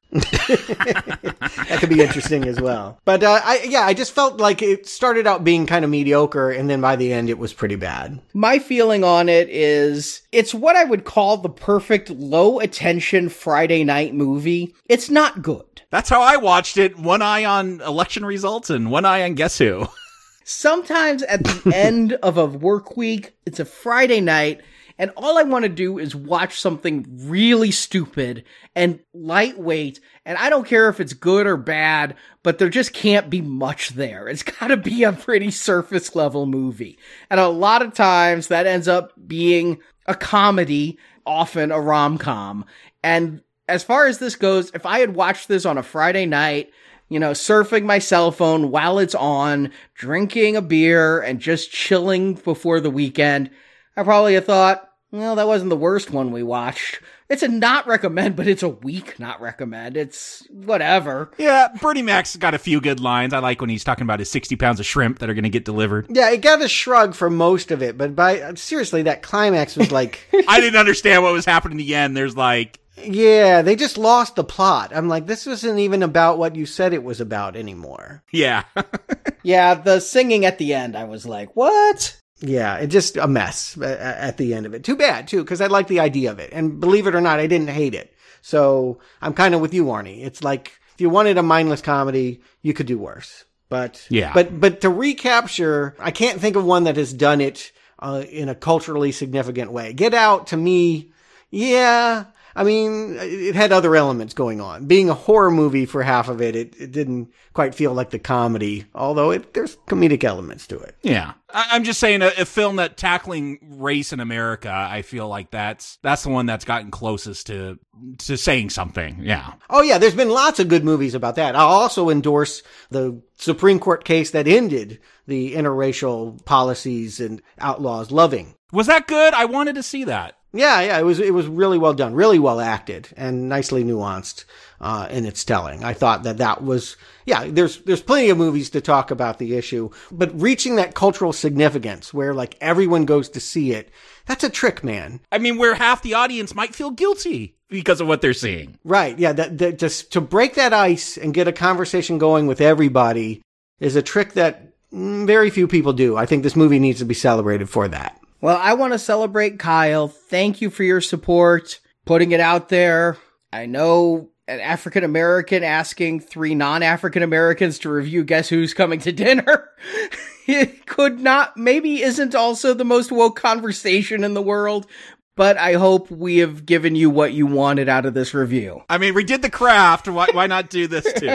That could be interesting as well. But I just felt like it started out being kind of mediocre, and then by the end it was pretty bad. My feeling on it is it's what I would call the perfect low attention Friday night movie. It's not good. That's how I watched it. One eye on election results and one eye on Guess Who. Sometimes at the end of a work week, it's a Friday night, and all I want to do is watch something really stupid and lightweight, and I don't care if it's good or bad, but there just can't be much there. It's got to be a pretty surface level movie. And a lot of times that ends up being a comedy, often a rom-com. And as far as this goes, if I had watched this on a Friday night, surfing my cell phone while it's on, drinking a beer, and just chilling before the weekend, I probably have thought, well, that wasn't the worst one we watched. It's a not recommend, but it's a weak not recommend. It's whatever. Yeah, Bernie Mac's got a few good lines. I like when he's talking about his 60 pounds of shrimp that are going to get delivered. Yeah, it got a shrug for most of it, but seriously, that climax was like... I didn't understand what was happening in the end. There's like... Yeah, they just lost the plot. I'm like, this wasn't even about what you said it was about anymore. Yeah. Yeah, the singing at the end, I was like, what? Yeah, it's just a mess at the end of it. Too bad, too, because I like the idea of it. And believe it or not, I didn't hate it. So I'm kind of with you, Arnie. It's like, if you wanted a mindless comedy, you could do worse. But yeah. But to recapture, I can't think of one that has done it in a culturally significant way. Get Out, to me, yeah... I mean, it had other elements going on. Being a horror movie for half of it, it didn't quite feel like the comedy, although there's comedic elements to it. Yeah. I'm just saying a film that tackling race in America, I feel like that's the one that's gotten closest to saying something. Yeah. Oh, yeah. There's been lots of good movies about that. I'll also endorse the Supreme Court case that ended the interracial policies and outlaws. Loving. Was that good? I wanted to see that. Yeah, it was really well done, really well acted, and nicely nuanced in its telling. I thought that was, yeah, there's plenty of movies to talk about the issue, but reaching that cultural significance where like everyone goes to see it, that's a trick, man. I mean, where half the audience might feel guilty because of what they're seeing. Right, yeah, that just to break that ice and get a conversation going with everybody is a trick that very few people do. I think this movie needs to be celebrated for that. Well, I want to celebrate Kyle. Thank you for your support, putting it out there. I know an African American asking 3 non-African Americans to review Guess Who's Coming to Dinner. It could not, maybe isn't also the most woke conversation in the world, but I hope we have given you what you wanted out of this review. I mean, we did The Craft. Why not do this too?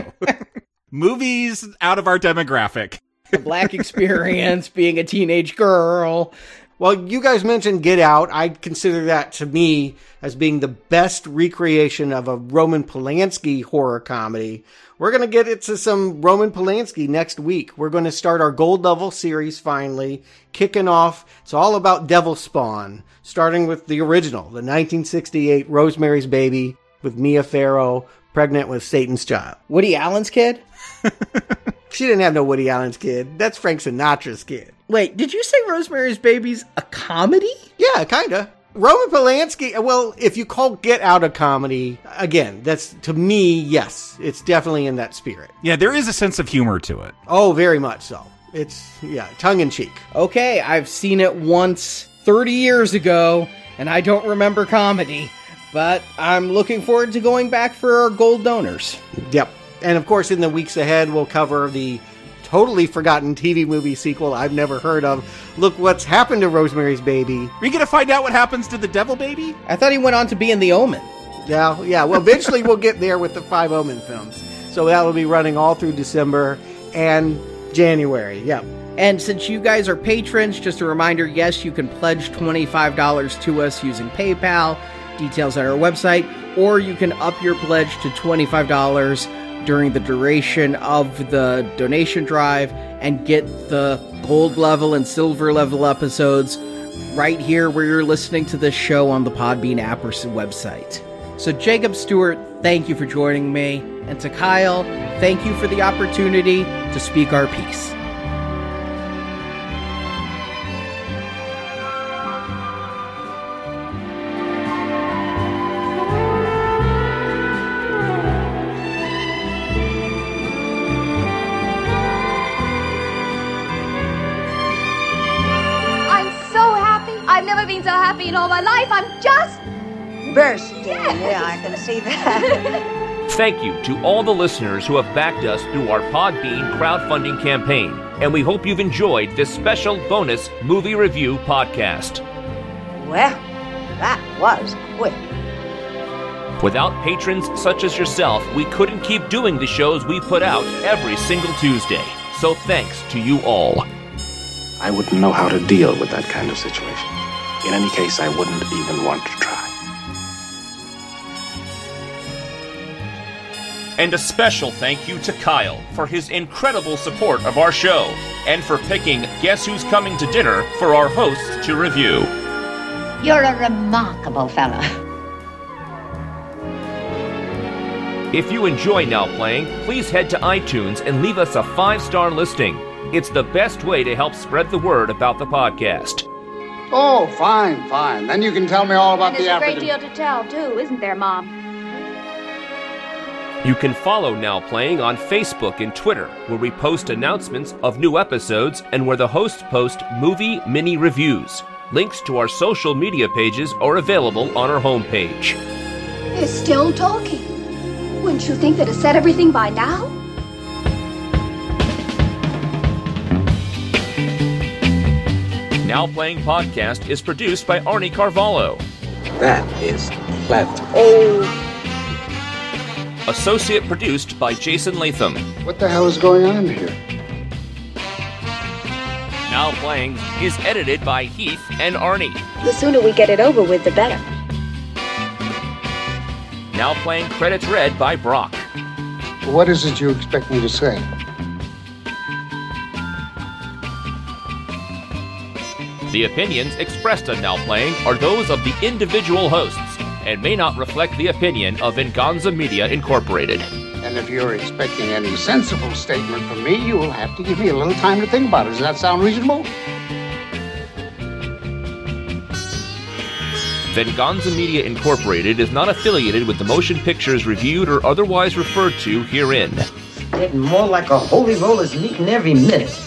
Movies out of our demographic. The Black experience, being a teenage girl. Well, you guys mentioned Get Out. I consider that, to me, as being the best recreation of a Roman Polanski horror comedy. We're going to get into some Roman Polanski next week. We're going to start our Gold Level series finally, kicking off. It's all about Devil Spawn, starting with the original, the 1968 Rosemary's Baby with Mia Farrow, pregnant with Satan's child. Woody Allen's kid? She didn't have no Woody Allen's kid. That's Frank Sinatra's kid. Wait, did you say Rosemary's Baby's a comedy? Yeah, kinda. Roman Polanski, well, if you call Get Out a comedy, again, that's, to me, yes, it's definitely in that spirit. Yeah, there is a sense of humor to it. Oh, very much so. It's, tongue-in-cheek. Okay, I've seen it once 30 years ago, and I don't remember comedy, but I'm looking forward to going back for our gold donors. Yep. And, of course, in the weeks ahead, we'll cover the totally forgotten TV movie sequel I've never heard of. Look What's Happened to Rosemary's Baby. Are you going to find out what happens to the devil baby? I thought he went on to be in The Omen. Yeah. Well, eventually we'll get there with the 5 Omen films. So that will be running all through December and January. Yep. And since you guys are patrons, just a reminder, yes, you can pledge $25 to us using PayPal. Details on our website. Or you can up your pledge to $25 during the duration of the donation drive and get the gold level and silver level episodes right here where you're listening to this show on the Podbean app or website. So Jacob Stewart, thank you for joining me. And to Kyle, thank you for the opportunity to speak our piece. I've never been so happy in all my life. I'm just bursting. Yeah, I can see that. Thank you to all the listeners who have backed us through our Podbean crowdfunding campaign, and we hope you've enjoyed this special bonus movie review podcast. Well, that was quick. Without patrons such as yourself, we couldn't keep doing the shows we put out every single Tuesday. So thanks to you all. I wouldn't know how to deal with that kind of situation. In any case, I wouldn't even want to try. And a special thank you to Kyle for his incredible support of our show and for picking Guess Who's Coming to Dinner for our hosts to review. You're a remarkable fella. If you enjoy Now Playing, please head to iTunes and leave us a 5-star listing. It's the best way to help spread the word about the podcast. Oh, fine. Then you can tell me all about the African... There's a great deal to tell, too, isn't there, Mom? You can follow Now Playing on Facebook and Twitter, where we post announcements of new episodes and where the hosts post movie mini reviews. Links to our social media pages are available on our homepage. They're still talking. Wouldn't you think they'd have said everything by now? Now Playing Podcast is produced by Arnie Carvalho. That is clever. Oh, Associate produced by Jason Latham. what the hell is going on here? Now Playing is edited by Heath and Arnie. The sooner we get it over with, the better. Now Playing credits read by Brock. What is it you expect me to say? The opinions expressed on Now Playing are those of the individual hosts and may not reflect the opinion of Venganza Media Incorporated. And if you're expecting any sensible statement from me, you will have to give me a little time to think about it. Does that sound reasonable? Venganza Media Incorporated is not affiliated with the motion pictures reviewed or otherwise referred to herein. Getting more like a holy roll is eating every minute.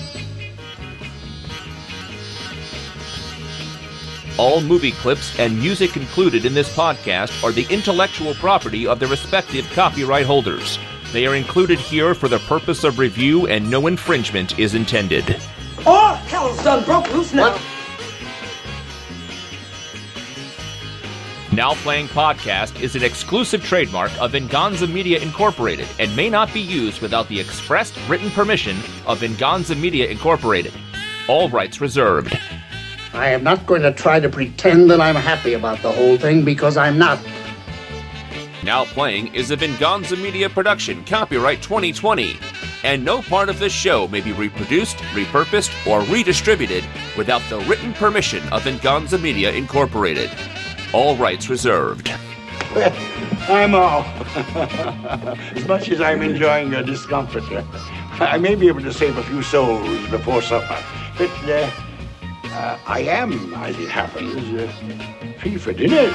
All movie clips and music included in this podcast are the intellectual property of their respective copyright holders. They are included here for the purpose of review and no infringement is intended. Oh, hell's done broke loose now. What? Now Playing Podcast is an exclusive trademark of Venganza Media Incorporated and may not be used without the expressed written permission of Venganza Media Incorporated. All rights reserved. I am not going to try to pretend that I'm happy about the whole thing, because I'm not. Now Playing is a Venganza Media production, copyright 2020, and no part of this show may be reproduced, repurposed, or redistributed without the written permission of Venganza Media Incorporated. All rights reserved. Well, I'm off. As much as I'm enjoying your discomfort, I may be able to save a few souls before supper. But I am, as it happens, free for dinner.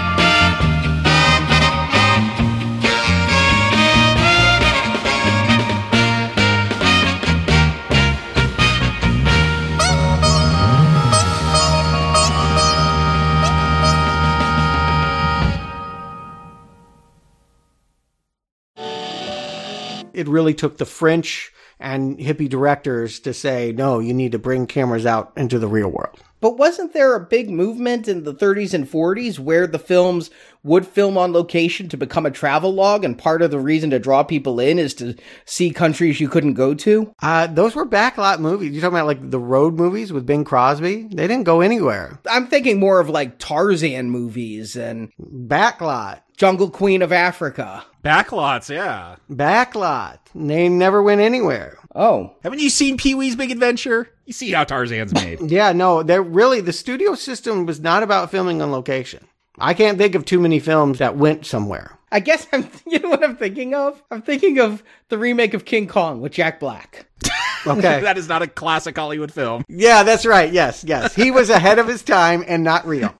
It really took the French and hippie directors to say, no, you need to bring cameras out into the real world. But wasn't there a big movement in the 30s and 40s where the films would film on location to become a travel log, and part of the reason to draw people in is to see countries you couldn't go to? Those were backlot movies. You're talking about like the road movies with Bing Crosby? They didn't go anywhere. I'm thinking more of like Tarzan movies and Backlot. Jungle Queen of Africa. Backlots, yeah. Backlot. They never went anywhere. Oh. Haven't you seen Pee-wee's Big Adventure? You see how Tarzan's made. Yeah, no, the studio system was not about filming on location. I can't think of too many films that went somewhere. I guess you know what I'm thinking of? I'm thinking of the remake of King Kong with Jack Black. Okay. That is not a classic Hollywood film. Yeah, that's right. Yes. He was ahead of his time and not real.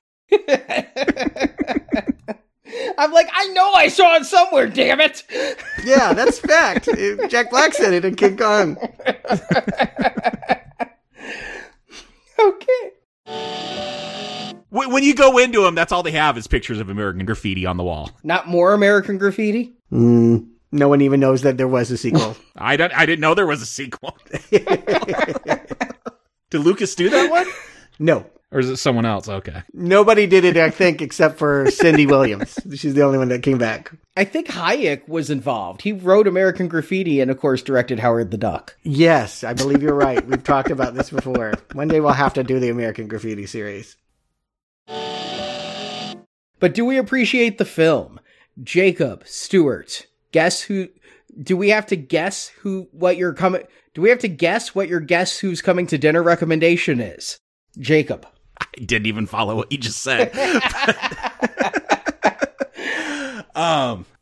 I'm like, I know I saw it somewhere, damn it. Yeah, that's fact. Jack Black said it in King Kong. Okay. When you go into them, that's all they have is pictures of American Graffiti on the wall. Not more American Graffiti? No one even knows that there was a sequel. I didn't know there was a sequel. Did Lucas do that one? No. Or is it someone else? Okay. Nobody did it, I think, except for Cindy Williams. She's the only one that came back. I think Hayek was involved. He wrote American Graffiti and, of course, directed Howard the Duck. Yes, I believe you're right. We've talked about this before. One day we'll have to do the American Graffiti series. But do we appreciate the film? Jacob, Stewart, guess who... Do we have to guess what your guess who's coming to dinner recommendation is? Jacob. I didn't even follow what you just said.